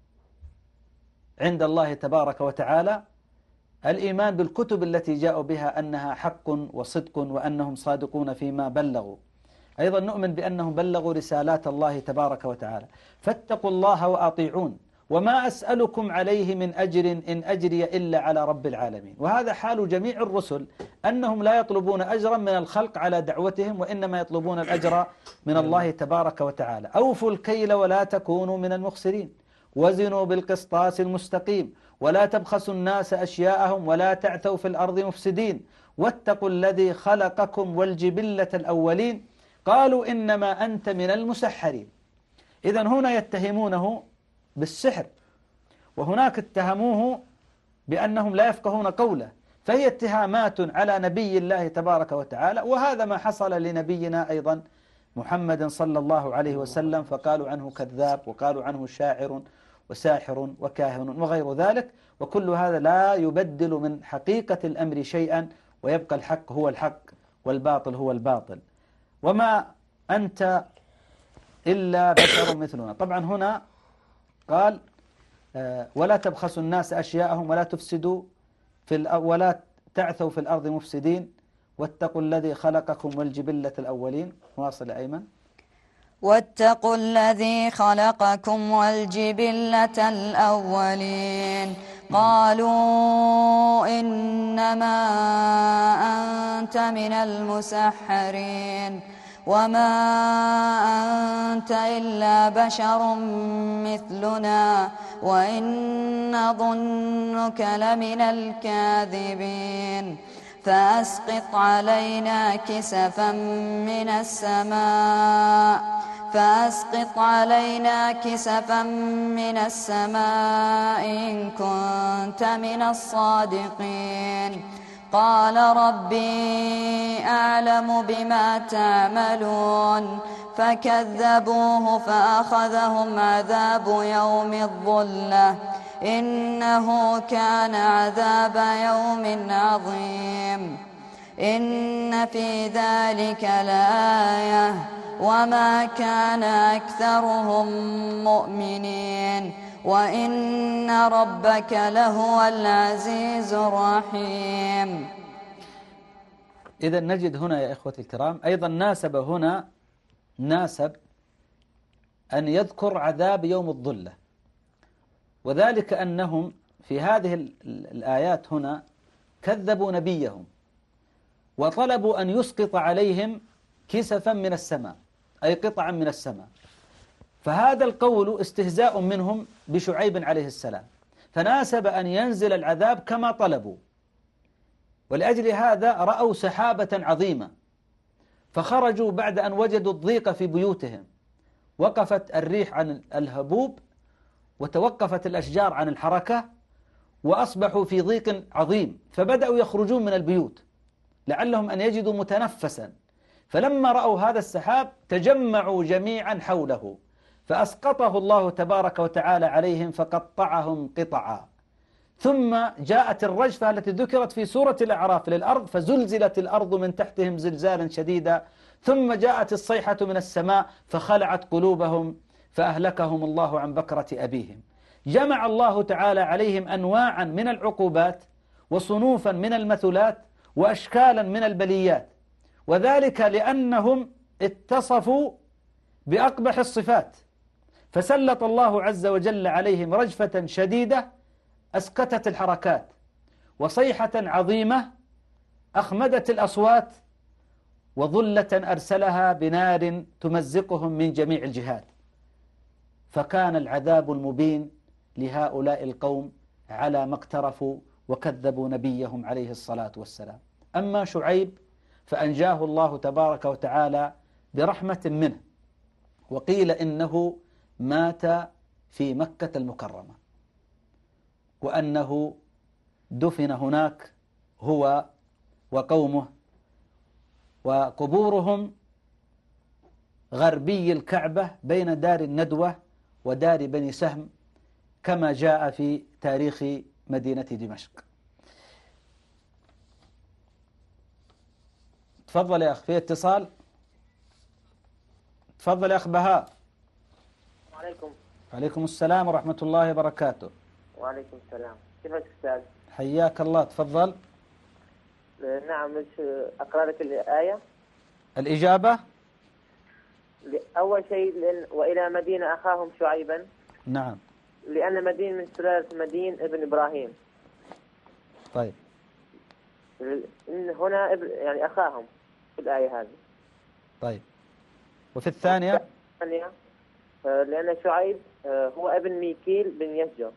عند الله تبارك وتعالى، الإيمان بالكتب التي جاءوا بها أنها حق وصدق وأنهم صادقون فيما بلغوا. أيضا نؤمن بأنهم بلغوا رسالات الله تبارك وتعالى. فاتقوا الله وأطيعون، وما أسألكم عليه من أجر إن أجري إلا على رب العالمين. وهذا حال جميع الرسل، أنهم لا يطلبون أجرا من الخلق على دعوتهم، وإنما يطلبون الأجر من الله تبارك وتعالى. أوفوا الكيل ولا تكونوا من المخسرين، وزنوا بالقسطاس المستقيم، ولا تبخسوا الناس أشياءهم ولا تعثوا في الأرض مفسدين، واتقوا الذي خلقكم والجبلة الأولين قالوا إنما أنت من المسحرين. إذن هنا يتهمونه بالسحر، وهناك اتهموه بأنهم لا يفقهون قوله، فهي اتهامات على نبي الله تبارك وتعالى. وهذا ما حصل لنبينا أيضا محمد صلى الله عليه وسلم، فقالوا عنه كذاب، وقالوا عنه شاعر وساحر وكاهن وغير ذلك. وكل هذا لا يبدل من حقيقة الأمر شيئا، ويبقى الحق هو الحق والباطل هو الباطل. وما أنت إلا بشر مثلنا. طبعا هنا قال ولا تبخسوا الناس أشياءهم ولا تفسدوا ولا تعثوا في الأرض مفسدين، واتقوا الذي خلقكم والجبلة الأولين. واصل أيمن. واتقوا الذي خلقكم والجبلة الأولين قالوا إنما أنت من المسحرين وما أنت إلا بشر مثلنا وإن نظنك لمن الكاذبين فأسقط علينا كسفا من السماء إن كنت من الصادقين. قال ربي أعلم بما تعملون فكذبوه فأخذهم عذاب يوم الظلة إنه كان عذاب يوم عظيم. إن في ذلك لآية وما كان أكثرهم مؤمنين وإن ربك لهو العزيز الرحيم. إذن نجد هنا يا إخوة الكرام أيضا ناسب أن يذكر عذاب يوم الظلة، وذلك أنهم في هذه الآيات هنا كذبوا نبيهم وطلبوا أن يسقط عليهم كسفا من السماء، أي قطعا من السماء. فهذا القول استهزاء منهم بشعيب عليه السلام، فناسب أن ينزل العذاب كما طلبوا. ولأجل هذا رأوا سحابة عظيمة، فخرجوا بعد أن وجدوا الضيق في بيوتهم، وقفت الريح عن الهبوب وتوقفت الأشجار عن الحركة، وأصبحوا في ضيق عظيم، فبدأوا يخرجون من البيوت لعلهم أن يجدوا متنفسا. فلما رأوا هذا السحاب تجمعوا جميعا حوله، فأسقطه الله تبارك وتعالى عليهم فقطعهم قطعا. ثم جاءت الرجفة التي ذكرت في سورة الأعراف للأرض، فزلزلت الأرض من تحتهم زلزالا شديدا. ثم جاءت الصيحة من السماء فخلعت قلوبهم فأهلكهم الله عن بكرة أبيهم. جمع الله تعالى عليهم أنواعا من العقوبات وصنوفا من المثلات وأشكالا من البليات، وذلك لأنهم اتصفوا بأقبح الصفات، فسلط الله عز وجل عليهم رجفة شديدة أسكتت الحركات، وصيحة عظيمة أخمدت الأصوات، وظلة أرسلها بنار تمزقهم من جميع الجهات. فكان العذاب المبين لهؤلاء القوم على ما اقترفوا وكذبوا نبيهم عليه الصلاة والسلام. أما شعيب فأنجاه الله تبارك وتعالى برحمة منه، وقيل إنه مات في مكة المكرمة، وأنه دفن هناك هو وقومه، وقبورهم غربي الكعبة بين دار الندوة ودار بني سهم، كما جاء في تاريخ مدينة دمشق. تفضل يا أخ، في اتصال. تفضل يا أخ بهاء. وعليكم. عليكم السلام ورحمة الله وبركاته. وعليكم السلام. كيفك أستاذ؟ حياك الله. تفضل. نعم، أقرأ لك الآية. الإجابة أول شيء وإلى مدينة أخاهم شعيبا. نعم. لأن مدين من سلالة مدين ابن إبراهيم. طيب. إن هنا يعني أخاهم في الآية هذه. طيب. وفي الثانية لأن شعيب هو ابن ميكيل بن يسجر.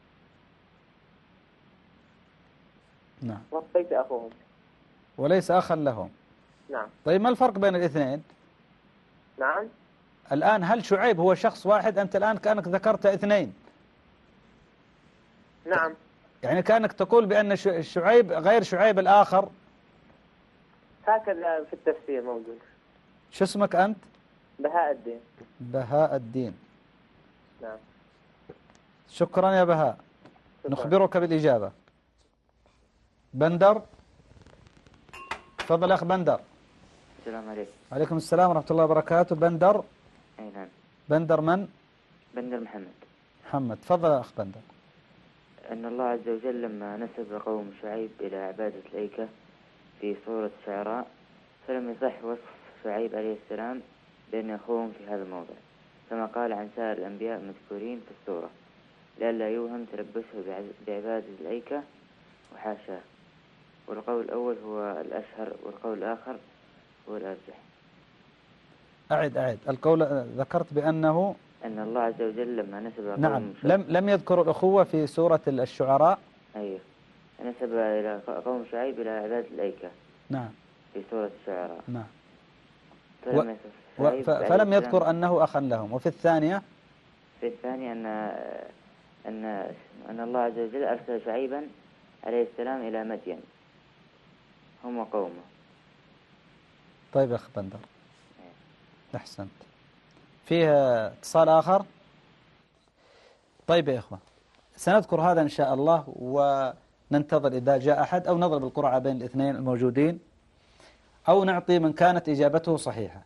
نعم. وليس أخوهم. وليس أخا لهم. نعم. طيب، ما الفرق بين الاثنين؟ نعم. الآن هل شعيب هو شخص واحد؟ أنت الآن كأنك ذكرت اثنين. نعم. يعني كأنك تقول بأن شعيب غير شعيب الآخر. هكذا في التفسير موجود. شو اسمك أنت؟ بهاء الدين. بهاء الدين. نعم. شكرا يا بهاء. شكرا. نخبرك بالإجابة. بندر. تفضل أخ بندر. السلام عليكم. عليكم السلام ورحمة الله وبركاته. بندر. أي نعم. بندر من؟ بندر محمد. محمد. تفضل يا أخ بندر. أن الله عز وجل لما نسب قوم شعيب إلى عبادة الأيكة في سورة الشعراء، فلم يصح وصف شعيب عليه السلام بأن أخوهم في هذا الموضع، كما قال عن سائر الأنبياء المذكورين في السورة، لئلا يوهم تلبسه بعبادة الأيكة وحاشاه. والقول الأول هو الأشهر، والقول الآخر هو الأرجح. أعد القول. ذكرت بأنه أن الله عز وجل لما نسب قوم نعم لم يذكر الأخوة في سورة الشعراء. أيوه، نسب إلى قوم شعيب إلى عبادة الأيكة. نعم. في سورة الشعراء. نعم. فلم يذكر أنه أخا لهم. وفي الثانية في الثانية أن الله عز وجل أرسل شعيبا عليه السلام إلى مدين هم وقومه. طيب يا أخ بندر، أحسنت. فيه اتصال آخر. طيب يا إخوة، سنذكر هذا إن شاء الله، وننتظر إذا جاء أحد أو نضرب القرعة بين الاثنين الموجودين، أو نعطي من كانت إجابته صحيحة.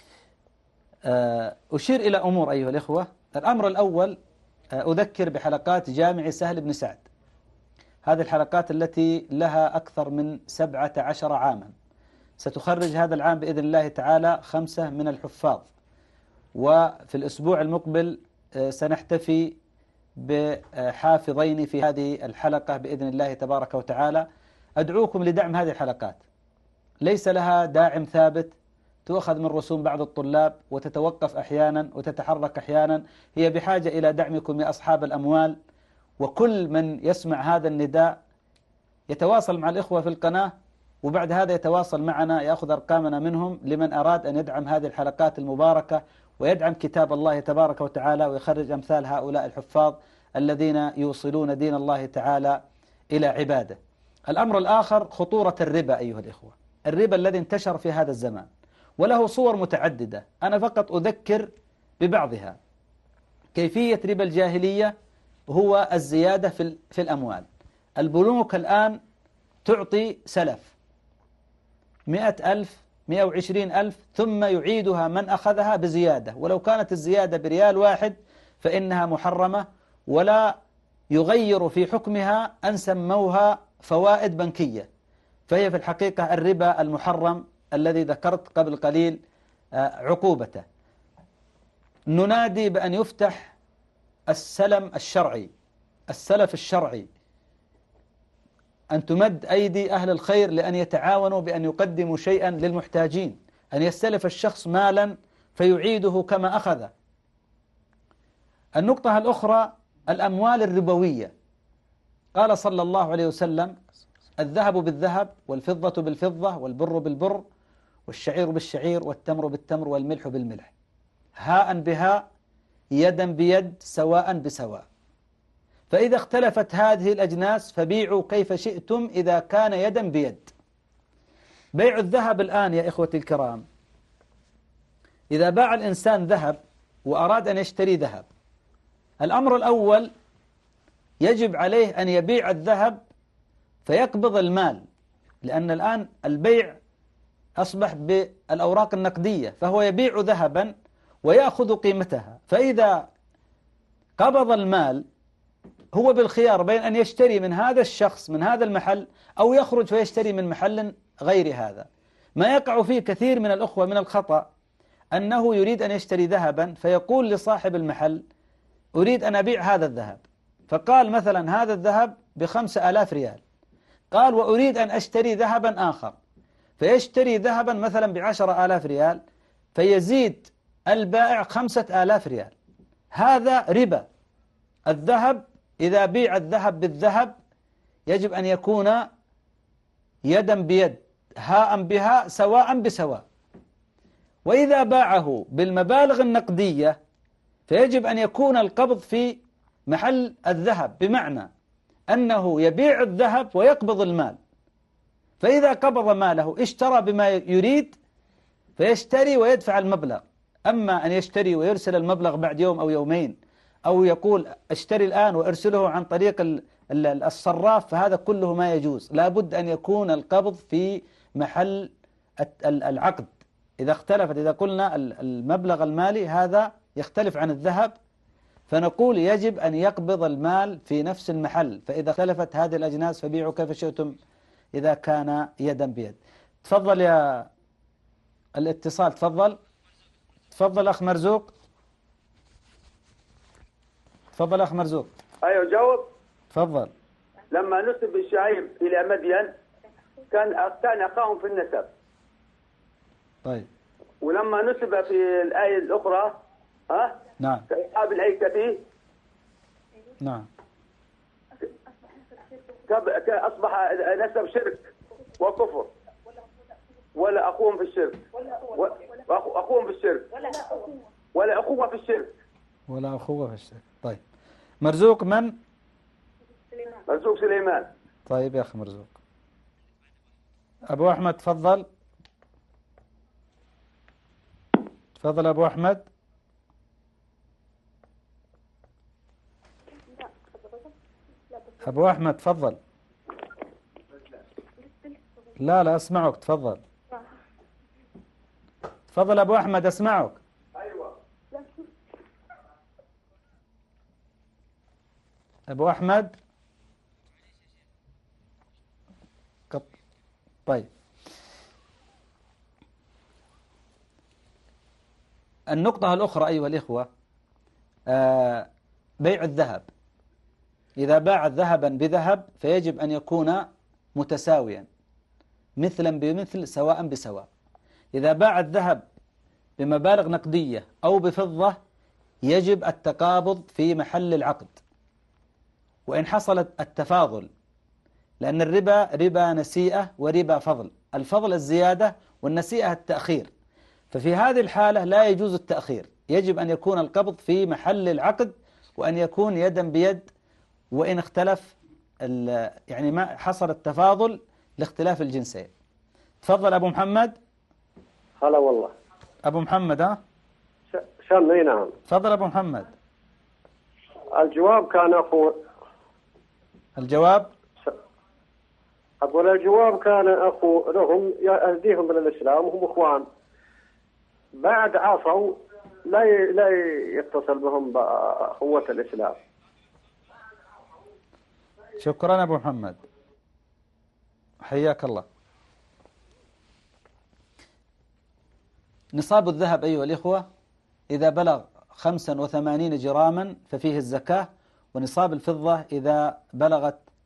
أشير إلى أمور أيها الإخوة. الأمر الأول، أذكر بحلقات جامع سهل بن سعد. هذه الحلقات التي لها أكثر من 17 عاما، ستخرج هذا العام بإذن الله تعالى 5 من الحفاظ. وفي الأسبوع المقبل سنحتفي بحافظين في هذه الحلقة بإذن الله تبارك وتعالى. أدعوكم لدعم هذه الحلقات، ليس لها داعم ثابت، تؤخذ من رسوم بعض الطلاب وتتوقف أحيانا وتتحرك أحيانا. هي بحاجة إلى دعمكم يا أصحاب الأموال، وكل من يسمع هذا النداء يتواصل مع الإخوة في القناة، وبعد هذا يتواصل معنا يأخذ أرقامنا منهم لمن أراد أن يدعم هذه الحلقات المباركة ويدعم كتاب الله تبارك وتعالى ويخرج أمثال هؤلاء الحفاظ الذين يوصلون دين الله تعالى إلى عباده. الأمر الآخر، خطورة الربا أيها الإخوة. الربا الذي انتشر في هذا الزمان وله صور متعددة، أنا فقط أذكر ببعضها. كيفية ربا الجاهلية هو الزيادة في الأموال. البنوك الآن تعطي سلف 100,000 120,000 ثم يعيدها من أخذها بزيادة، ولو كانت الزيادة بريال واحد فإنها محرمة، ولا يغير في حكمها أن سموها فوائد بنكية، فهي في الحقيقة الربا المحرم الذي ذكرت قبل قليل عقوبته. ننادي بأن يفتح السلف الشرعي أن تمد أيدي أهل الخير لأن يتعاونوا بأن يقدموا شيئا للمحتاجين، أن يستلف الشخص مالا فيعيده كما أخذ. النقطة الأخرى الأموال الربوية. قال صلى الله عليه وسلم: الذهب بالذهب والفضة بالفضة والبر بالبر والشعير بالشعير والتمر بالتمر والملح بالملح، هاء بهاء يدا بيد سواء بسواء. فإذا اختلفت هذه الأجناس فبيعوا كيف شئتم إذا كان يدا بيد. بيع الذهب الآن يا إخوتي الكرام، إذا باع الإنسان ذهب وأراد أن يشتري ذهب، الأمر الأول يجب عليه أن يبيع الذهب فيقبض المال، لأن الآن البيع أصبح بالأوراق النقدية، فهو يبيع ذهبا ويأخذ قيمتها. فإذا قبض المال هو بالخيار بين أن يشتري من هذا الشخص من هذا المحل أو يخرج فيشتري من محل غير هذا. ما يقع فيه كثير من الأخوة من الخطأ أنه يريد أن يشتري ذهبا فيقول لصاحب المحل: أريد أن أبيع هذا الذهب، فقال مثلا هذا الذهب ب5,000 ريال، قال وأريد أن أشتري ذهبا آخر، فيشتري ذهبا مثلا ب10,000 ريال، فيزيد البائع 5,000 ريال. هذا ربا. الذهب إذا بيع الذهب بالذهب يجب أن يكون يدا بيد هاء بهاء سواء بسواء. وإذا باعه بالمبالغ النقدية فيجب أن يكون القبض في محل الذهب، بمعنى أنه يبيع الذهب ويقبض المال. فإذا قبض ماله اشترى بما يريد فيشتري ويدفع المبلغ. أما أن يشتري ويرسل المبلغ بعد يوم أو يومين، أو يقول اشتري الآن وارسله عن طريق الصراف، فهذا كله ما يجوز. لا بد أن يكون القبض في محل العقد. إذا اختلفت، إذا قلنا المبلغ المالي هذا يختلف عن الذهب، فنقول يجب أن يقبض المال في نفس المحل. فإذا اختلفت هذه الأجناس فبيعوا كيف شئتم إذا كان يدا بيد. تفضل يا الاتصال. تفضل أخ مرزوق. تفضل أخ مرزوق. أيوة جاوب. تفضل. لما نسب شعيب إلى مدين كان أخاهم في النسب. طيب. ولما نسب في الآية الأخرى نعم كأصحاب الأيكة نعم أصبح نسب شرك وكفر، ولا أخوهم في الشرك، أخوهم في الشرك، ولا أخوة في الشرك، ولا أخوة في الشرك. طيب مرزوق من؟ مرزوق سليمان. طيب يا أخي مرزوق. أبو أحمد تفضل. تفضل أبو أحمد. أبو أحمد تفضل. لا أسمعك. تفضل. تفضل أبو أحمد أسمعك. أيوة. أبو أحمد. طيب النقطة الأخرى أيها الإخوة، بيع الذهب. إذا باع ذهبا بذهب فيجب أن يكون متساويا مثلا بمثل سواء بسواء. إذا باع الذهب بمبالغ نقدية أو بفضة يجب التقابض في محل العقد، وإن حصل التفاضل، لأن الربا ربا نسيئة وربا فضل. الفضل الزيادة والنسيئة التأخير. ففي هذه الحالة لا يجوز التأخير، يجب أن يكون القبض في محل العقد، وأن يكون يدا بيد، وإن اختلف يعني ما حصل التفاضل لاختلاف الجنسين. تفضل أبو محمد. هلا والله. أبو محمد شامي. نعم. تفضل أبو محمد. الجواب كان أخو. الجواب أقول الجواب كان أخو لهم يهديهم إلى الإسلام وهم أخوان، بعد عصوا لا يتصل بهم بأخوة الإسلام. شكرا أبو محمد، حياك الله. نصاب الذهب أيها الإخوة إذا بلغ 85 جراما ففيه الزكاة، ونصاب الفضة إذا بلغت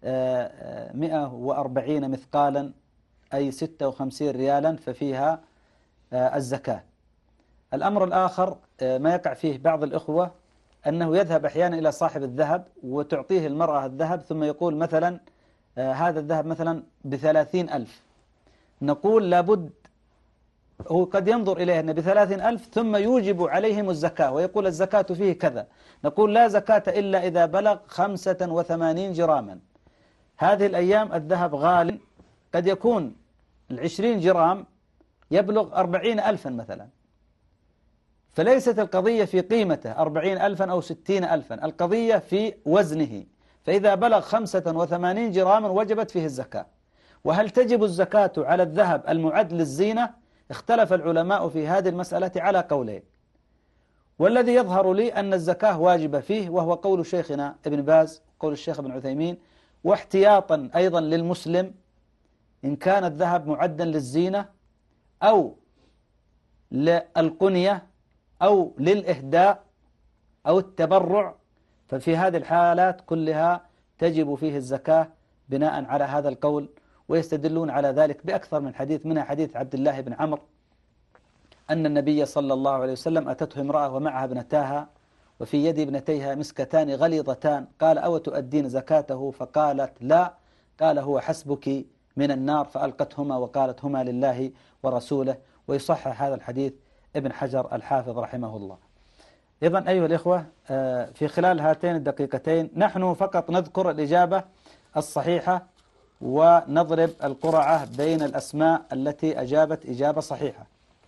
140 مثقالا أي 56 ريالا ففيها الزكاة. الأمر الآخر ما يقع فيه بعض الإخوة أنه يذهب أحيانا إلى صاحب الذهب وتعطيه المرأة الذهب ثم يقول مثلا هذا الذهب مثلا ب30,000. نقول لابد، هو قد ينظر إليه أن ب30,000 ثم يوجب عليهم الزكاة ويقول الزكاة فيه كذا. نقول لا زكاة إلا إذا بلغ 85 جراما. هذه الأيام الذهب غال، قد يكون 20 جرام يبلغ 40,000 مثلا، فليست القضية في قيمته 40,000 أو 60,000، القضية في وزنه. فإذا بلغ 85 جراما وجبت فيه الزكاة. وهل تجب الزكاة على الذهب المعد للزينة؟ اختلف العلماء في هذه المسألة على قولين، والذي يظهر لي أن الزكاة واجبة فيه، وهو قول شيخنا ابن باز، قول الشيخ ابن عثيمين، واحتياطا أيضا للمسلم إن كان الذهب معدا للزينة أو للقنية أو للإهداء أو التبرع، ففي هذه الحالات كلها تجب فيه الزكاة بناء على هذا القول. ويستدلون على ذلك بأكثر من حديث، منها حديث عبد الله بن عمرو أن النبي صلى الله عليه وسلم أتته امرأة ومعها ابنتاها وفي يد ابنتيها مسكتان غليظتان، قال أو تؤدين زكاته؟ فقالت لا. قال هو حسبك من النار، فألقتهما وقالت هما لله ورسوله. ويصحح هذا الحديث ابن حجر الحافظ رحمه الله. إذن أيها الإخوة، في خلال هاتين الدقيقتين نحن فقط نذكر الإجابة الصحيحة ونضرب القرعة بين الأسماء التي أجابت إجابة صحيحة.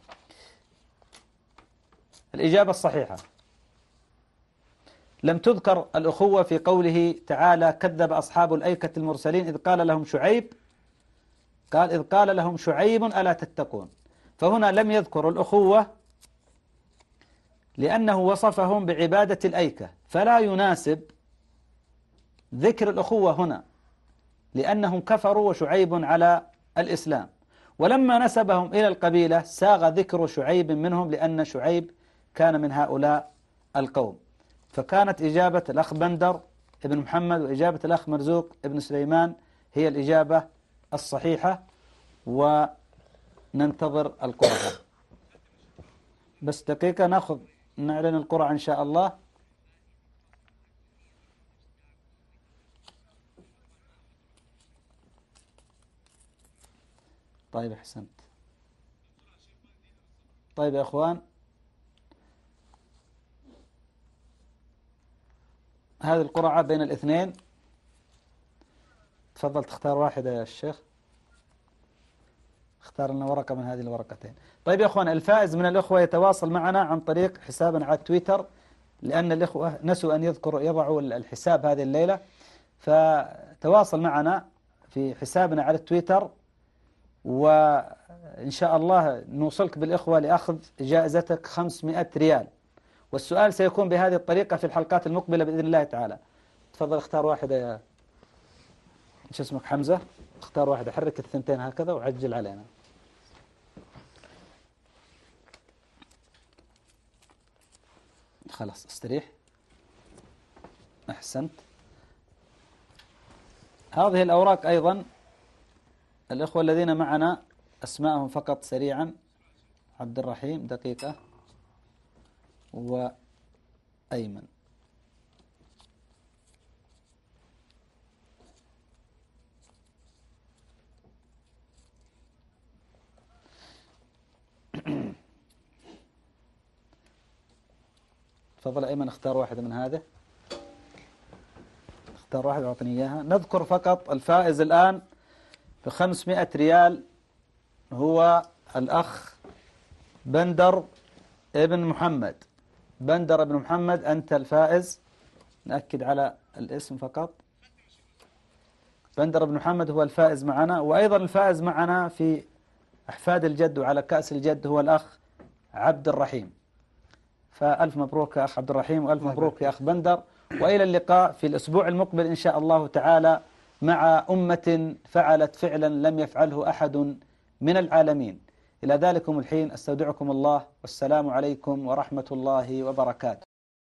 الإجابة الصحيحة: لم تذكر الأخوة في قوله تعالى كذب أصحاب الأيكة المرسلين إذ قال لهم شعيب، قال إذ قال لهم شعيب ألا تتقون، فهنا لم يذكر الأخوة لأنه وصفهم بعبادة الأيكة، فلا يناسب ذكر الأخوة هنا لأنهم كفروا وشعيب على الإسلام. ولما نسبهم إلى القبيلة ساغ ذكر شعيب منهم لأن شعيب كان من هؤلاء القوم. فكانت إجابة الأخ بندر ابن محمد وإجابة الأخ مرزوق ابن سليمان هي الإجابة الصحيحة، وننتظر القرعة. بس دقيقة نعلن القرعة إن شاء الله. طيب أحسنت. طيب يا أخوان، هذه القرعة بين الاثنين. تفضل تختار واحدة يا الشيخ، اختار لنا ورقة من هذه الورقتين. طيب يا أخوان، الفائز من الأخوة يتواصل معنا عن طريق حسابنا على تويتر، لأن الأخوة نسوا أن يضعوا الحساب هذه الليلة، فتواصل معنا في حسابنا على التويتر، وإن شاء الله نوصلك بالإخوة لأخذ جائزتك 500 ريال. والسؤال سيكون بهذه الطريقة في الحلقات المقبلة بإذن الله تعالى. تفضل اختار واحدة يا شو اسمك حمزة، اختار واحدة، حرك الثنتين هكذا وعجل علينا. خلاص استريح. أحسنت. هذه الأوراق أيضا الإخوة الذين معنا أسماءهم فقط سريعا: عبد الرحيم، دقيقة، وأيمن. تفضل أيمن، اختار واحدة من هذه، اختار واحدة واعطني إياها. نذكر فقط الفائز الآن ب500 ريال هو الأخ بندر ابن محمد. بندر ابن محمد أنت الفائز، نأكد على الاسم فقط. بندر ابن محمد هو الفائز معنا، وأيضا الفائز معنا في أحفاد الجد وعلى كأس الجد هو الأخ عبد الرحيم. فألف مبروك يا أخ عبد الرحيم، وألف مبروك يا أخ بندر، وإلى اللقاء في الأسبوع المقبل إن شاء الله تعالى مع أمة فعلت فعلا لم يفعله أحد من العالمين. إلى ذلكم الحين أستودعكم الله، والسلام عليكم ورحمة الله وبركاته.